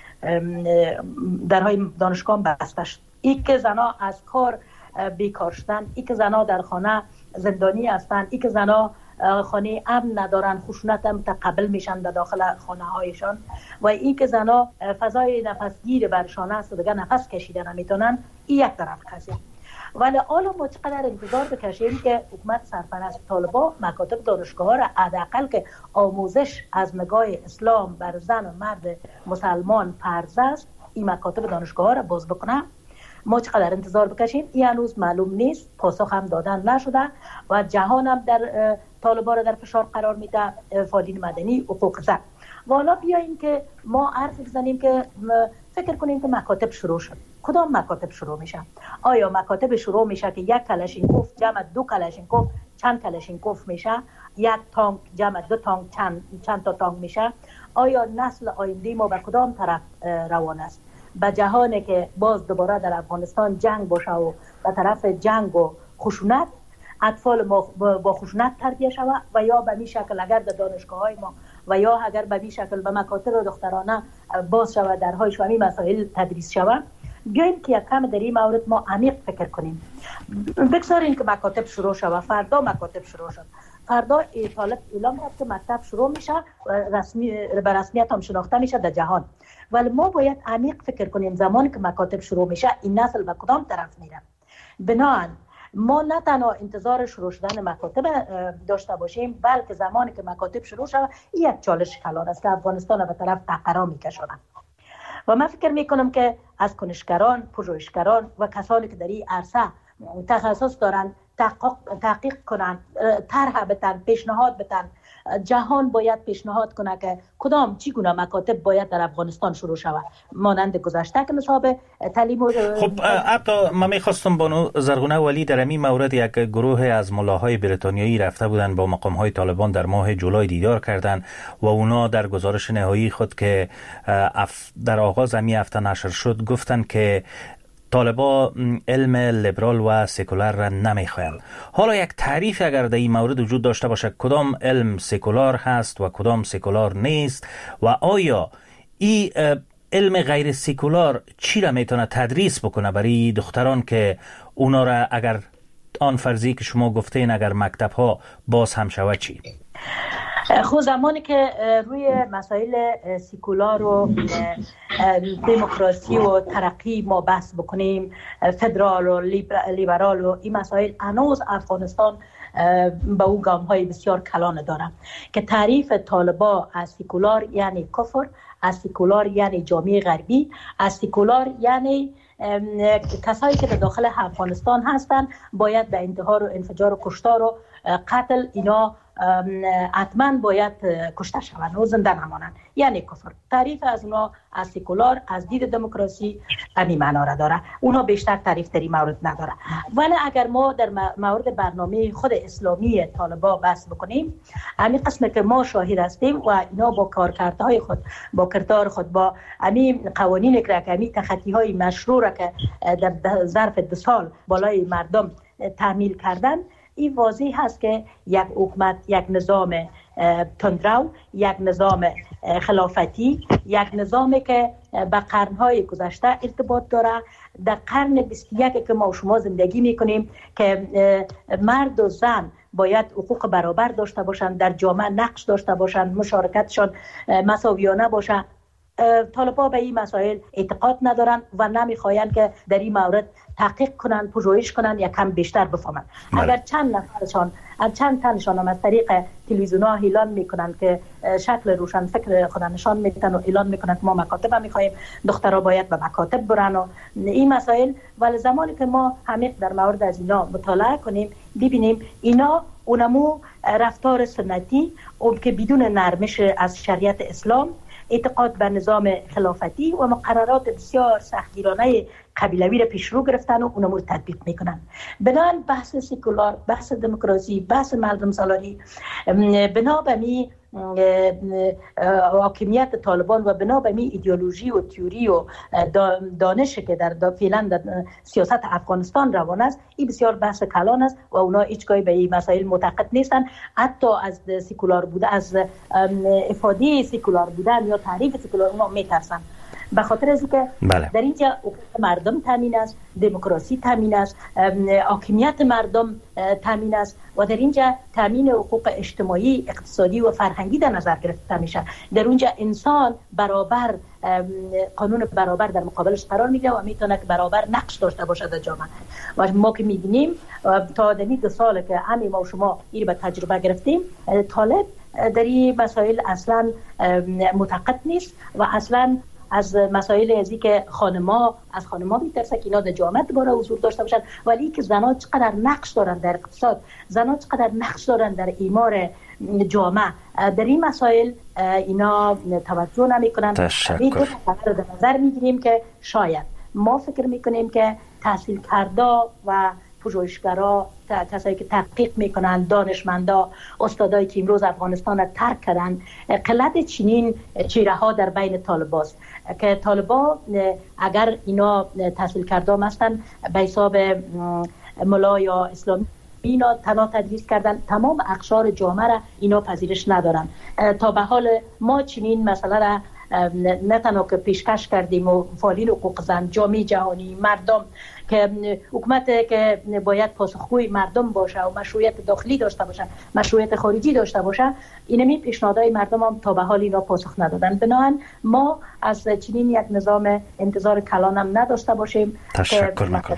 درهای دانشگاه هم بسته شد. این که زنا از کار بیکار شدن، این که زنا در خانه زندانی هستند، این که زنا خانه امن ندارن، خشونت هم متقبل میشن در داخل خانه هایشان و این که زنا فضای نفسگیر برشان است و دیگه نفس کشیدن نمیتونن، این یک طرف قضیه. ولی حالا ما چقدر انتظار بکشیم که حکومت سرپرست طالبان مکاتب دانشگاه ها را حداقل که آموزش از نگاه اسلام بر زن و مرد مسلمان فرض است، این مکاتب دانشگاه ها را باز بکنه؟ ما چقدر انتظار بکشیم؟ این هنوز معلوم نیست، پاسخ هم دادن نشده و جهان هم در طالبان را در فشار قرار میده، فعالین مدنی، حقوق زن. و حالا بیاییم که ما حرف بزنیم که فکر کنیم که مکاتب شروع شد. کدام مکاتب شروع میشه؟ آیا مکاتب شروع میشه که 1 کلاشینکوف جمع 2 کلاشینکوف چند کلاشینکوف میشه؟ 1 تانک جمع 2 تانک چند تا تانک میشه؟ آیا نسل آینده ما به کدام طرف روان است؟ به جهانی که باز دوباره در افغانستان جنگ باشه و به طرف جنگ و خشونت اطفال ما با خشونت تربیه شود و یا به این شکل اگر در دانشگاه های ما و یا اگر به این شکل به مکاتب دخترانه باز شود درهایش و همین مسائل تدریس شود. بیاییم که یک کم در این مورد ما عمیق فکر کنیم. بگذاریم که مکاتب شروع شود، فردا مکاتب شروع شد، فردا طالب اعلام کرد که مکتب شروع میشه و به رسمیت هم شناخته میشه در جهان. ولی ما باید عمیق فکر کنیم زمانی که مکاتب شروع میشه این نسل به کدام طرف میره. بنابراین ما نه تنها انتظار شروع شدن مکاتب داشته باشیم، بلکه زمانی که مکاتب شروع شود این یک چالش کلان است که افغانستان به طرف تقرا میکشونه. و من فکر میکنم که از کنشگران، پژوهشگران و کسانی که در این عرصه تخصص دارن تحقیق کنن، طرح بدن، پیشنهاد بدن. جهان باید پیشنهاد کنه که کدام چگونه مکاتب باید در افغانستان شروع شود، مانند گذشته که نصاب تعلیم. خب البته من میخواستم بانو زرغونه ولی در این مورد یک گروه از ملاهای بریتانیایی رفته بودن با مقامهای طالبان در ماه جولای دیدار کردند و اونا در گزارش نهایی خود که در آغاز این هفته نشر شد گفتند که طالبا علم لیبرال و سکولار را نمیخواهند. حالا یک تعریف اگر در این مورد وجود داشته باشه کدام علم سکولار هست و کدام سکولار نیست و آیا این علم غیر سکولار چی را میتونه تدریس بکنه برای دختران که اونا را اگر آن فرضی که شما گفتین اگر مکتب ها باز هم شود چی؟ خب زمانی که روی مسائل سیکولار و دموکراسی و ترقی ما بحث بکنیم، فدرال و لیبرال و این مسائل، هنوز افغانستان به اون گام‌های بسیار کلان داره که تعریف طالبا از سیکولار یعنی کفر، از سیکولار یعنی جامعه غربی، از سیکولار یعنی کسایی که در داخل افغانستان هستند باید به انتحار و انفجار و کشتار و قتل اینا حتما باید کشته شوند و زنده نمانند، یعنی کفر. تعریف از اونا از سیکولار از دید دموکراسی همین معنا را داره. اونا بیشتر تعریف در این مورد نداره. ولی اگر ما در مورد برنامه خود اسلامی طالبا بحث بکنیم، همین قسمه که ما شاهد هستیم و اینا با کارکردهای خود، با کردار خود، با همین قوانین که همین تخطی های مشروع را که در ظرف 2 سال بالای مردم تعمیل کردن، این واضح هست که یک حکومت، یک نظام تندرو، یک نظام خلافتی، یک نظامی که به قرنهای گذشته ارتباط داره. در قرن 21 که ما و شما زندگی میکنیم که مرد و زن باید حقوق برابر داشته باشند، در جامعه نقش داشته باشند، مشارکتشان مساویانه باشه، طالبا به این مسائل اعتقاد ندارن و نمیخواین که در این مورد تحقیق کنن، پژوهش کنن یا کم بیشتر بفهمن. اگر چند نفرشان، چند تنشان هم از طریق تلویزیون ها اعلان میکنن که شکل روشن فکر خود نشان میدن و اعلان میکنن که ما مکاتب هم میخوایم، دخترها باید به مکاتب برن و این مسائل، ولی زمانی که ما عمیق در مورد از اینا مطالعه کنیم ببینیم اینا اونمو رفتار سنتی و که بدون نرمش از شریعت اسلام، اعتقاد به نظام خلافتی و مقررات بسیار سختگیرانه قبیلوی را پیش رو گرفتن و اونم رو تطبیق میکنن. بنابراین بحث سیکولار، بحث دموکراسی، بحث مردم سالاری، بنا به می حاکمیت طالبان و بنا به می ایدئولوژی و تئوری و دانشی که در فعلا در سیاست افغانستان روان است، این بسیار بحث کلان است و اونا هیچگاهی به این مسائل معتقد نیستن. حتی از سیکولار بودن، از افاده سیکولار بودن یا تعریف سیکولار اونا میترسن، به خاطر از اینکه در اینجا حقوق مردم تامین است، دموکراسی تامین است، حاکمیت مردم تامین است و در اینجا تامین حقوق اجتماعی، اقتصادی و فرهنگی در نظر گرفته میشه. در اونجا انسان برابر، قانون برابر در مقابلش قرار میگیره و میتونه که برابر نقش داشته باشه در جامعه. و ما که میبینیم تا در 2 سال که همه ما و شما این به تجربه گرفتیم، طالب در این مسائل اصلا معتقد نیست و اصلا از مسائل ازی که از خانما میترسه که اینا در جامعه دوباره حضور داشته باشن، ولی که زنها چقدر نقش دارن در اقتصاد، زنها چقدر نقش دارن در ایمار جامعه، در این مسائل اینا توجه نمیکنن. تشکر. در نظر میگیریم که شاید ما فکر میکنیم که تحصیل کرده و پژوهشگرا، کسایی که تحقیق میکنن، دانشمندا، استادایی که امروز افغانستان را ترک کردن، قلت چنین چهره ها در بین طالباست که طالبا اگر اینا تحصیل کرده هستن به حساب ملا یا اسلامی اینا تنها تدریس کردن، تمام اقشار جامعه را اینا پذیرش ندارن. تا به حال ما چنین مسئله را نه تنها که پیشکش کردیم و فعالین حقوق زن، جامعه جهانی، مردم که حکومت که باید پاسخگوی مردم باشه و مشروعیت داخلی داشته باشه، مشروعیت خارجی داشته باشه، اینمی پیشنهادهای مردم هم تا به حال اینا پاسخ ندادن. بنابراین ما از چنین یک نظام انتظار کلان هم نداشته باشیم. تشکر میکنم.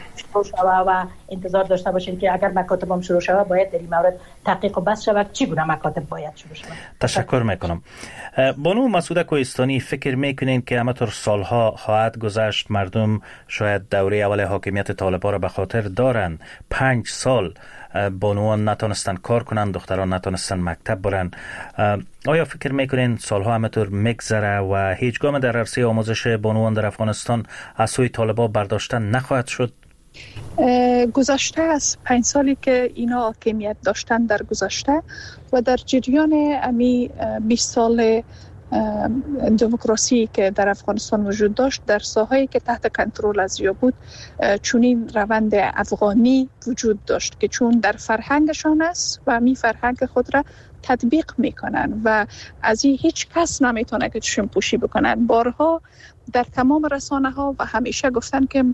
و انتظار داشته باشیم که اگر مکاتب هم شروع شود باید در این مورد تحقیق و بحث شود چگونه مکاتب باید شروع شود. تشکر میکنم. بانو مسعوده کوهستانی، فکر میکنین که همطور سالها خواهد گذشت، مردم شاید دوره اول حاکمیت طالبان را به خاطر دارن، 5 سال بانوان نتونستن کار کنن، دختران نتونستن مکتب برن، آیا فکر میکنین سالها همطور میگذره و هیچگاه در عرصه آموزش بانوان در افغانستان از سوی طالبان برداشتن نخواهد شد؟ گذشته از 5 سالی که اینا حاکمیت داشتن در گذشته و در جریان امی 20 سال دموکراسی که در افغانستان وجود داشت، در ساحه‌ای که تحت کنترل از یا بود چونین روند افغانی وجود داشت که چون در فرهنگشان است و می فرهنگ خود را تطبیق میکنن و از این هیچ کس نمیتونه که چشم پوشی بکنن. بارها در تمام رسانه ها و همیشه گفتن که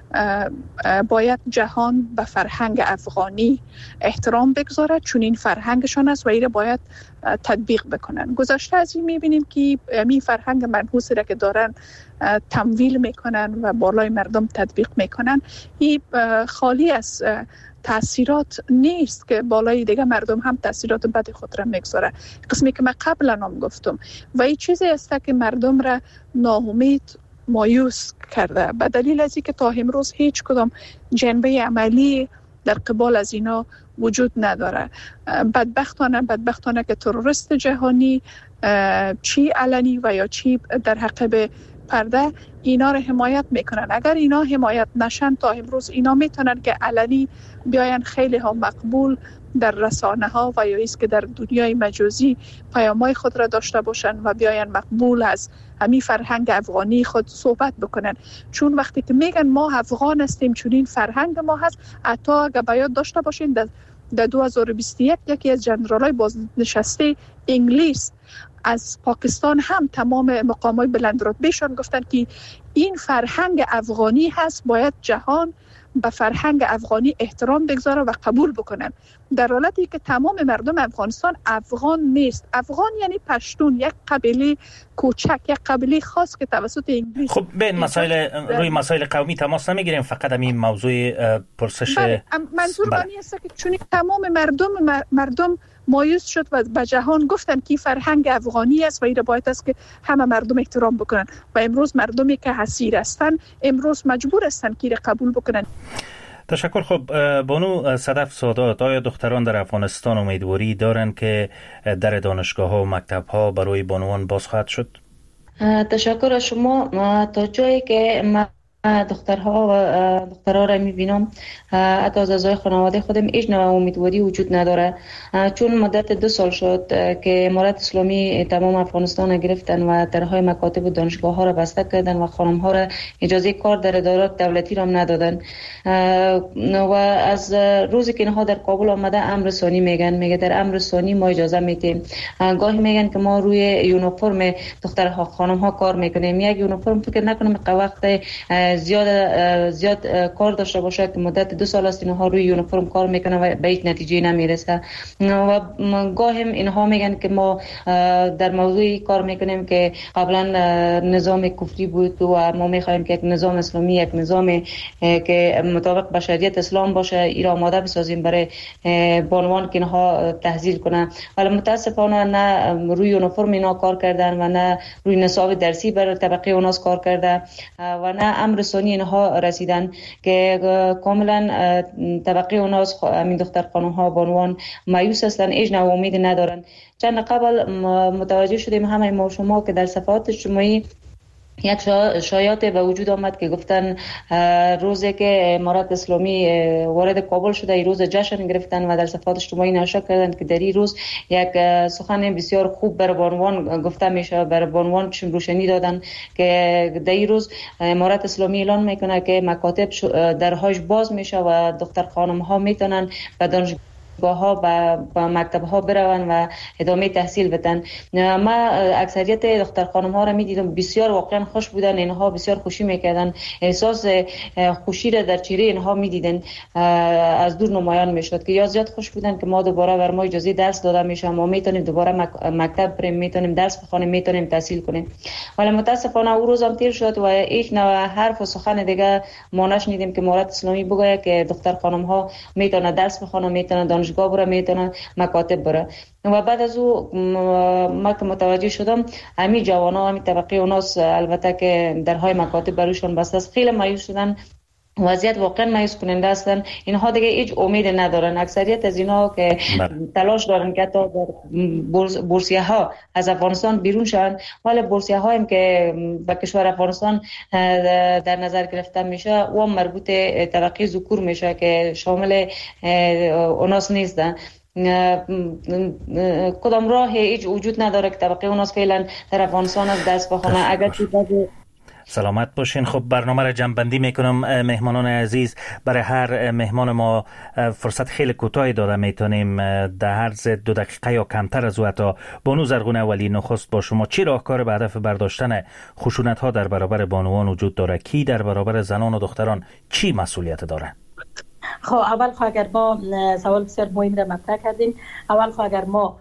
باید جهان به فرهنگ افغانی احترام بگذاره چون این فرهنگشان است و این باید تطبیق بکنن. گذشته از این میبینیم که این فرهنگ منحوسی را که دارن تمویل میکنن و بالای مردم تطبیق میکنن، این خالی از تأثیرات نیست که بالای دیگه مردم هم تأثیرات بد خود را میگذاره. قسمی که من قبلا هم گفتم و این چیزی است که مردم را ناامید مایوس کرده به دلیل از اینکه تا امروز هیچ کدام جنبه عملی در قبال از اینا وجود نداره. بدبختانه که تروریست جهانی چی علنی و یا چی در حقیقت پرده اینا رو حمایت میکنن. اگر اینا حمایت نشن تا امروز اینا میتونن که علنی بیاین خیلی ها مقبول در رسانه ها و یا ایست که در دنیای مجازی پیامای خود را داشته باشن و بیاین مقبول از همین فرهنگ افغانی خود صحبت بکنن. چون وقتی که میگن ما افغان هستیم چون این فرهنگ ما هست، حتی اگر باید داشته باشین در 2021 یکی از جنرالای بازنشسته انگلیس از پاکستان هم تمام مقامات بلندرتبهشان گفتن که این فرهنگ افغانی هست، باید جهان به فرهنگ افغانی احترام بگذاره و قبول بکنن، در حالتی که تمام مردم افغانستان افغان نیست. افغان یعنی پشتون، یک قبیله کوچک، یک قبیله خاص که توسط انگلیس. خب به روی مسائل قومی تماس نمیگیریم، فقط همین موضوع پرسش. منظور بانی است که چون تمام مردم مایوس شد و به جهان گفتن که فرهنگ افغانی است و این باید است که همه مردم احترام بکنن و امروز مردمی که حسیر هستن امروز مجبور هستن که قبول بکنن. تشکر. خب بانو صدف سادات، آیا دختران در افغانستان امیدواری دارند که در دانشگاه ها و مکتب ها برای بانوان باز خواهد شد؟ تشکر از شما. تا جایی که من دخترها و دخترها را میبینم، حتی از اعضای خانواده خودم هیچ نوع امیدواری وجود نداره، چون مدت 2 سال شد که امارت اسلامی تمام افغانستان را گرفتن و درهای مکاتب و دانشگاه ها را بسته کردن و خانم ها را اجازه کار در ادارات دولتی را ندادن. و از روزی که اینها در کابل آمده امر ثانی میگه در امر ثانی ما اجازه میدیم. گاهی میگن که ما روی یونیفرم دخترها خانم ها کار میکنیم. یک یونیفرم فکر نکنم که وقت زیاد کار داشته باشه که مدت 2 سال است اینها روی یونیفرم کار میکنن و به هیچ نتیجه نمیرسه. و گاهی اینها میگن که ما در موضوعی کار میکنیم که قبلا نظام کفری بود و ما میخوایم که یک نظام اسلامی، یک نظام که مطابق با شریعت اسلام باشه، این را آماده بسازیم برای بانوان که اینها تحصیل کنن. ولی متاسفانه نه روی یونیفرم اینا کار کردن و نه روی نصاب درسی بر طبقه اوناس کار کرده و نه امر ثانی اینها رسیدن که کاملا طبقه اوناس همین دختر خانم ها بانوان مایوس هستن، هیچ نوع امید ندارن. چند قبل متوجه شدیم همه ما شما که در صفحات اجتماعی یک شایعات به وجود آمد که گفتن روزی که امارت اسلامی وارد کابل شده این روز جشن گرفتن و در صفحات اجتماعی نشر کردن که در این روز یک سخن بسیار خوب بر بانوان گفته میشه، بر بانوان چشم روشنی دادن که در این روز امارت اسلامی اعلان میکنه که مکاتب درهاش باز میشه و دختر خانم ها میتونن به دانشگاه ها و مکتب ها برون و ادامه تحصیل بدن. ما اکثریت دختر خانم ها را میدیدم بسیار واقعا خوش بودن، اینها بسیار خوشی میکردن، احساس خوشی را در چهره اینها میدیدن، از دور نمایان میشد که یا زیاد خوش بودن که ما دوباره بر ما اجازه درس داده میشه، ما میتونیم دوباره مکتب بریم، میتونیم درس بخونیم، میتونیم تحصیل کنیم. ولی متاسفانه او روز هم تیر شد و هیچ نوع حرف و سخن دیگه ما نشنیدیم که امارت اسلامی بگه که دختر خانم ها میتونن درس بخونن، میتونن دانشگاه بره، میتونن مکاتب بره. و بعد از او ما که متوجه شدم همین جوانا همین طبقه اوناس البته که درهای مکاتب بروشون بسته است خیلی مایوس شدن. وضعیت واقعا مایوس کننده هستن. اینها دیگه هیچ امید ندارن. اکثریت از اینها که تلاش دارن که تا بورسیه ها از افغانستان بیرون شوند، ولی بورسیه هایی که به کشور افغانستان در نظر گرفته میشه و مربوط طبقه ذکور میشه که شامل اوناس نیستن. کدام راه هیچ وجود نداره که طبقه اوناس فعلا در افغانستان از دست بخونه. اگر سلامت باشین. خب برنامه را جمع‌بندی میکنم. مهمانان عزیز، برای هر مهمان ما فرصت خیلی کوتاهی داده، میتونیم در عرض 2 دقیقه یا کمتر از وقت. بانو زرغونه ولی، نخست با شما چی راهکار به هدف برداشتن خشونت ها در برابر بانوان وجود داره؟ کی در برابر زنان و دختران چی مسئولیت داره؟ خب اول اگر ما سوال بسیار مهم را مطرح کردیم، اول اگر ما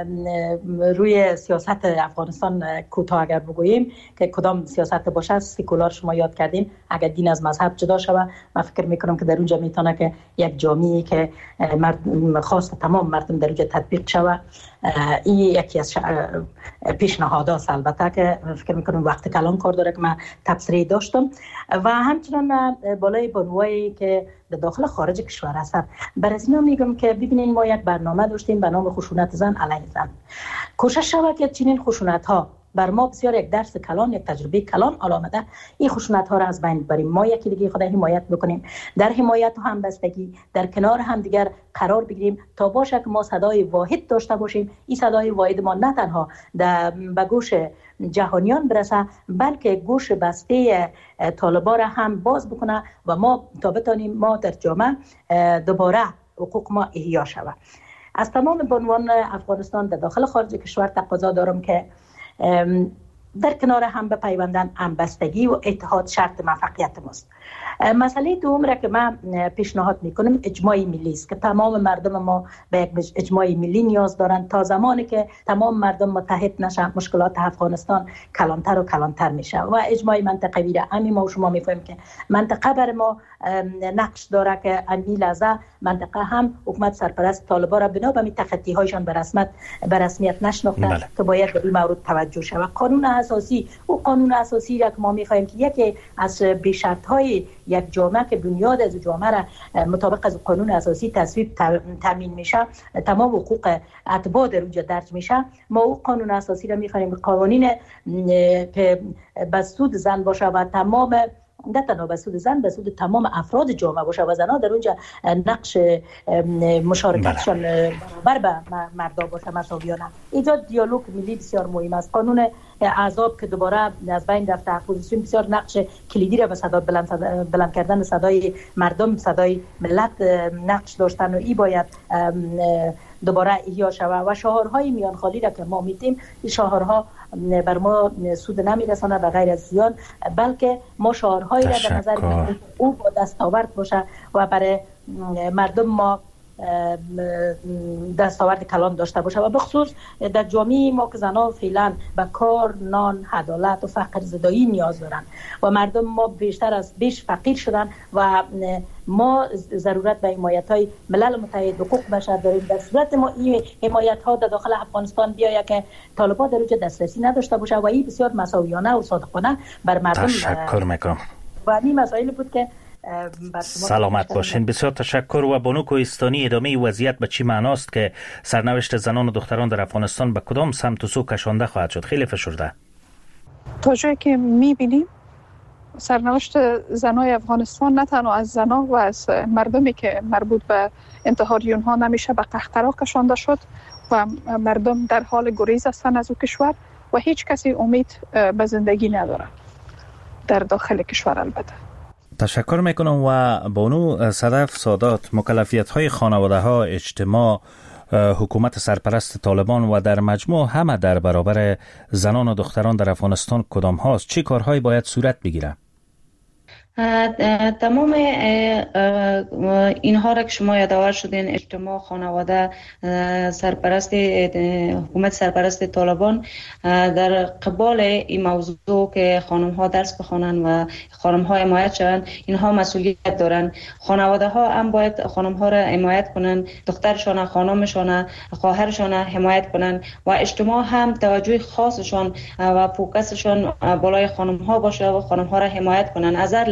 روی سیاست افغانستان کوتاه اگر بگوییم که کدام سیاست باشه، سکولار شما یاد کردین، اگر دین از مذهب جدا شوه، من فکر میکنم که در اونجا میتونه که یک جامعه‌ای که خاص تمام مردم در اونجا تطبیق شوه. این یکی از پیشنهادات، البته که فکر میکنم وقت کلان کار داره که من تبصره داشتم. و همچنان بالای بانوایی که در داخل خارج کشور هستند، برای اینا میگم که ببینین ما یک برنامه داشتیم به نام خشونت زن علیه زن. کوشش شود که چنین خشونت ها بر ما بسیار یک درس کلان، یک تجربه کلان آمده، این خشونت ها را از بین ببریم. ما یکی دیگه خود حمایت بکنیم، در حمایت و همبستگی در کنار هم دیگر قرار بگیریم تا باشه که ما صدای واحد داشته باشیم. این صدای واحد ما نه تنها به گوش جهانیان برسه، بلکه گوش بسته طالبان را هم باز بکنه و ما تا بتانیم ما در جامعه دوباره حقوق ما احیا شود. از تمام بانوان افغانستان در داخل خارج کشور تقاضا دارم که در کنار هم بپیوندن. همبستگی و اتحاد شرط موفقیت ماست. مسئله دوم را که من پیشنهاد میکنم اجماع ملی است که تمام مردم ما به یک اجماع ملی نیاز دارند. تا زمانی که تمام مردم متحد نشن، مشکلات افغانستان کلانتر و کلانتر میشه. و اجماع منطقوی را همین ما و شما میفهمیم که منطقه بر ما نقش داره که امی لحظه منطقه هم حکومت سرپرست طالبان را بنا به تخطی هایشان به رسمیت نشناخته که باید به این مورد توجه شود. قانون اساسی و قانون اساسی را که ما میخواهیم که یکی از شرط های یک جامعه که بنیاد از جامعه را مطابق از قانون اساسی تصویب تامین میشه، تمام حقوق اتباع در اونجا درج میشه. ما او قانون اساسی را میخواهیم قوانین که به سود زن باشه و تمام نه تنها به سود زن، به سود تمام افراد جامعه باشه و زنها در اونجا نقش مشارکتشان برابر به مردا باشه، مساویانه. ایجاد دیالوگ ملی بسیار مهم است. قانون احزاب که دوباره از بین رفته، اپوزیسیون بسیار نقش کلیدی را به صدا بلند کردن صدای مردم، صدای ملت نقش داشتن و این باید دوباره احیا شود. و شعارهای میان خالی را که ما میتیم، این شعارها بر ما سود نمیرسانه به غیر از زیان، بلکه ما شعارهایی را در نظر بگیریم او با دستاورد باشه و برای مردم ما دستاورد کلان داشته باشه. و بخصوص در جامعه ما که زنها فعلا به کار، نان، عدالت و فقر زدایی نیاز دارن و مردم ما بیش فقیر شدن و ما ضرورت به حمایت‌های ملل متحد حقوق بشر داریم. در صورت ما این حمایت‌ها در داخل افغانستان بیاید که طالبان در اونجا دسترسی نداشته باشه و این بسیار مساویانه و صادقانه بر مردم. تشکر میکنم. و این مسائل بود که سلامت باشین. بسیار تشکر. و بانو کوهستانی، ادامه وضعیت به چی معناست که سرنوشت زنان و دختران در افغانستان به کدام سمت و سو کشانده خواهد شد؟ خیلی فشرده. تا جایی که می‌بینیم سرنوشت زنای افغانستان نه تنها از زنان و از مردمی که مربوط به انتحاریون ها نمیشه به قحطی کشانده شد و مردم در حال گریز هستند از او کشور و هیچ کسی امید به زندگی نداره در داخل کشور. البته تشکر میکنم. و بانو صدف سادات، مکلفیت های خانواده ها، اجتماع، حکومت سرپرست طالبان و در مجموع همه در برابر زنان و دختران در افغانستان کدام هاست؟ چی کارهایی باید صورت بگیره؟ تمام اینها را که شما یادآور شدین، اجتماع، خانواده، سرپرست حکومت سرپرست طالبان، در قبال این موضوع که خانم ها درس بخوانند و خانم ها حمایت شوند، اینها مسئولیت دارند. خانواده ها هم باید خانم ها را حمایت کنند، دخترشان، خانمشان، خواهرشان حمایت کنند و اجتماع هم توجه خاصشان و فوکسشان بالای خانم ها باشه و خانم ها را حمایت کنند. از هر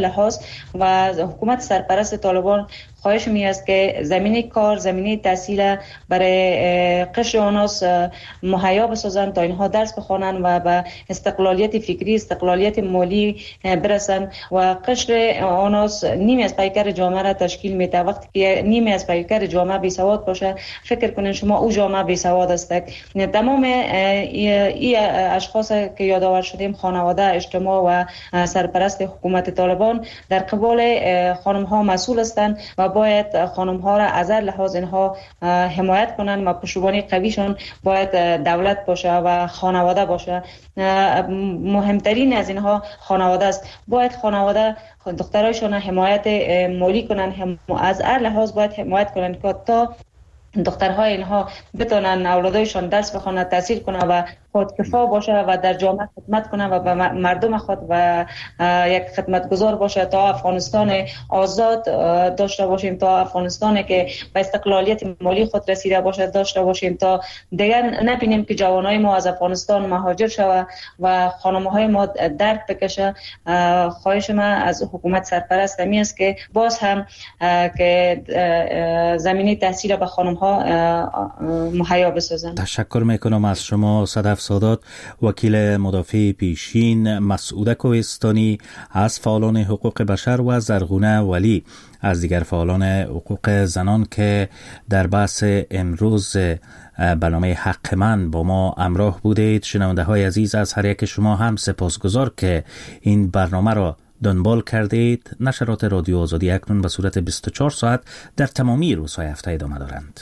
لحاظ و حکومت سرپرست طالبان خواهش می است که زمینه کار، زمینه تحصیل برای قشر آناس مهیا بسازند تا اینها درس بخوانند و به استقلالیت فکری، استقلالیت مالی برسند و قشر آناس نیمی از پیکر جامعه را تشکیل میده. وقتی که نیمی از پیکر جامعه بی سواد باشه، فکر کنین شما او جامعه بی سواد است. تمام این اشخاص که یادآور شدیم، خانواده، اجتماع و سرپرست حکومت طالبان در قبال خانم ها مسئول هستند و باید خانم ها را از هر لحاظ اینها حمایت کنند و پشتیبانی قویشون باید دولت باشه و خانواده باشه. مهمترین از اینها خانواده است. باید خانواده دخترایشون حمایت مالی کنند، از هر لحاظ باید حمایت کنند که تا دخترهای اینها بتونن اولادایشان درس بخونن، تحصیل کنن و خودکفا باشه و در جامعه خدمت کنه و به مردم خود و یک خدمتگزار باشه تا افغانستان آزاد داشته باشیم، تا افغانستانی که به استقلالیت مالی خود رسیده باشه داشته باشیم، تا دیگر نبینیم که جوانای ما از افغانستان مهاجر شوه و خانم‌های ما درد بکشه. خواهش من از حکومت سرپرست می است که باز هم که زمینه تحصیل به خانم‌ها مهیا بسازن. تشکر میکنم از شما صدف سادات، وکیل مدافع پیشین، مسعوده کوهستانی از فعالان حقوق بشر و زرغونه ولی از دیگر فعالان حقوق زنان که در بحث امروز برنامه حق من با ما همراه بودید. شنونده های عزیز، از هر یک شما هم سپاسگزار که این برنامه را دنبال کردید. نشرات رادیو آزادی اکنون به صورت 24 ساعت در تمامی روزهای هفته ادامه دارند.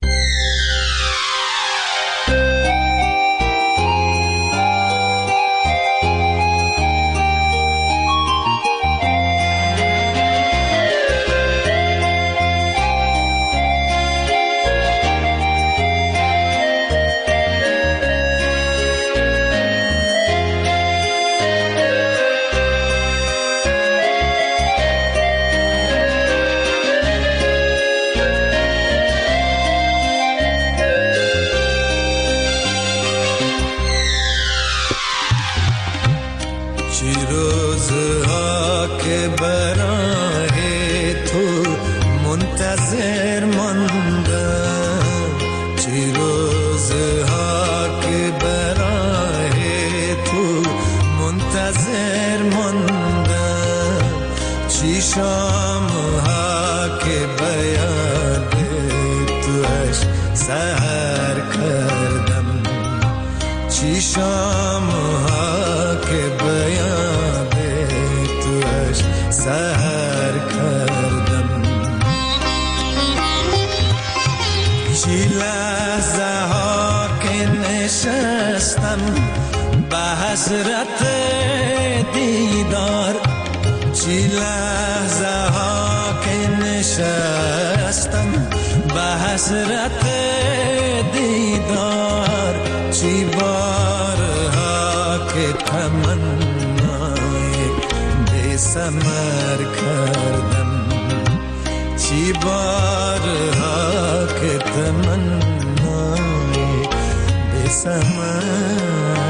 حسرت دیدار، چی لحظه ها که نشستم به حسرت دیدار، چی بارها که تمنای بی ثمر کردم، چی بارها که تمنای بی ثمر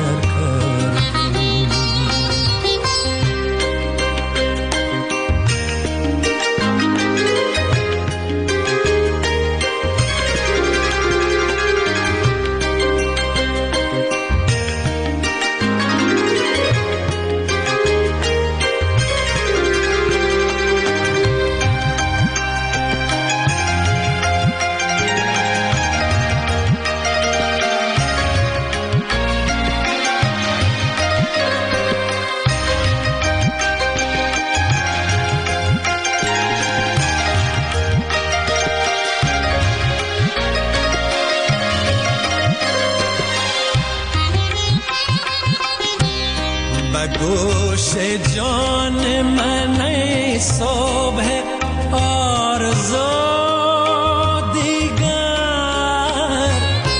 گوش جان من ای صبح آرزو دیگر،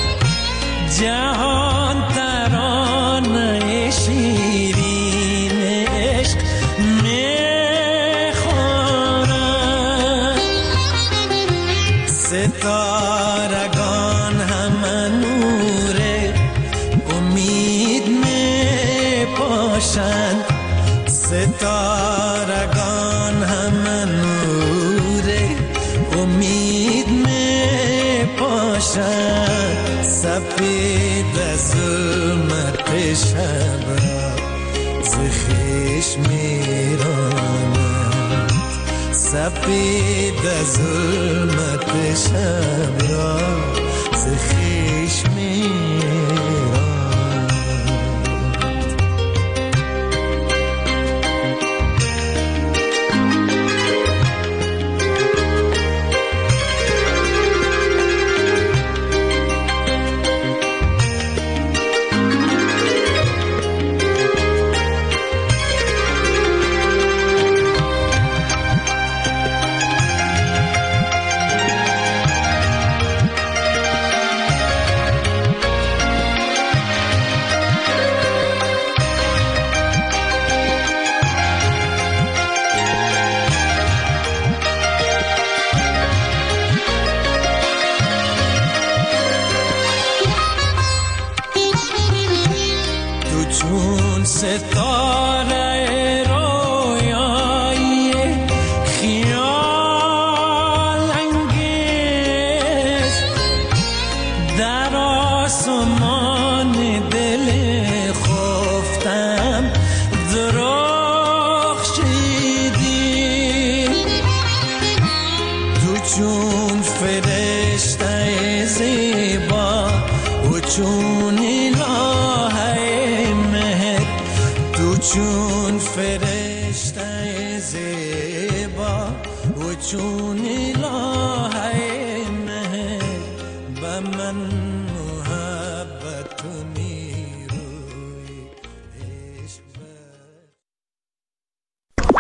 جهان ترانه شیرین عشق میخورد، ستارگان همه نور امید میپاشند، ستارگان سفید ظلمت شب را ز خویش میراند، سفید ظلمت شب را ز خویش میراند. چون ستاره رویایی خیال انگیز در آسمان دل خفتم درخشیدی، تو چون فرشته زیبا و چون چون فرشته زیبا و چون الهه مهر به من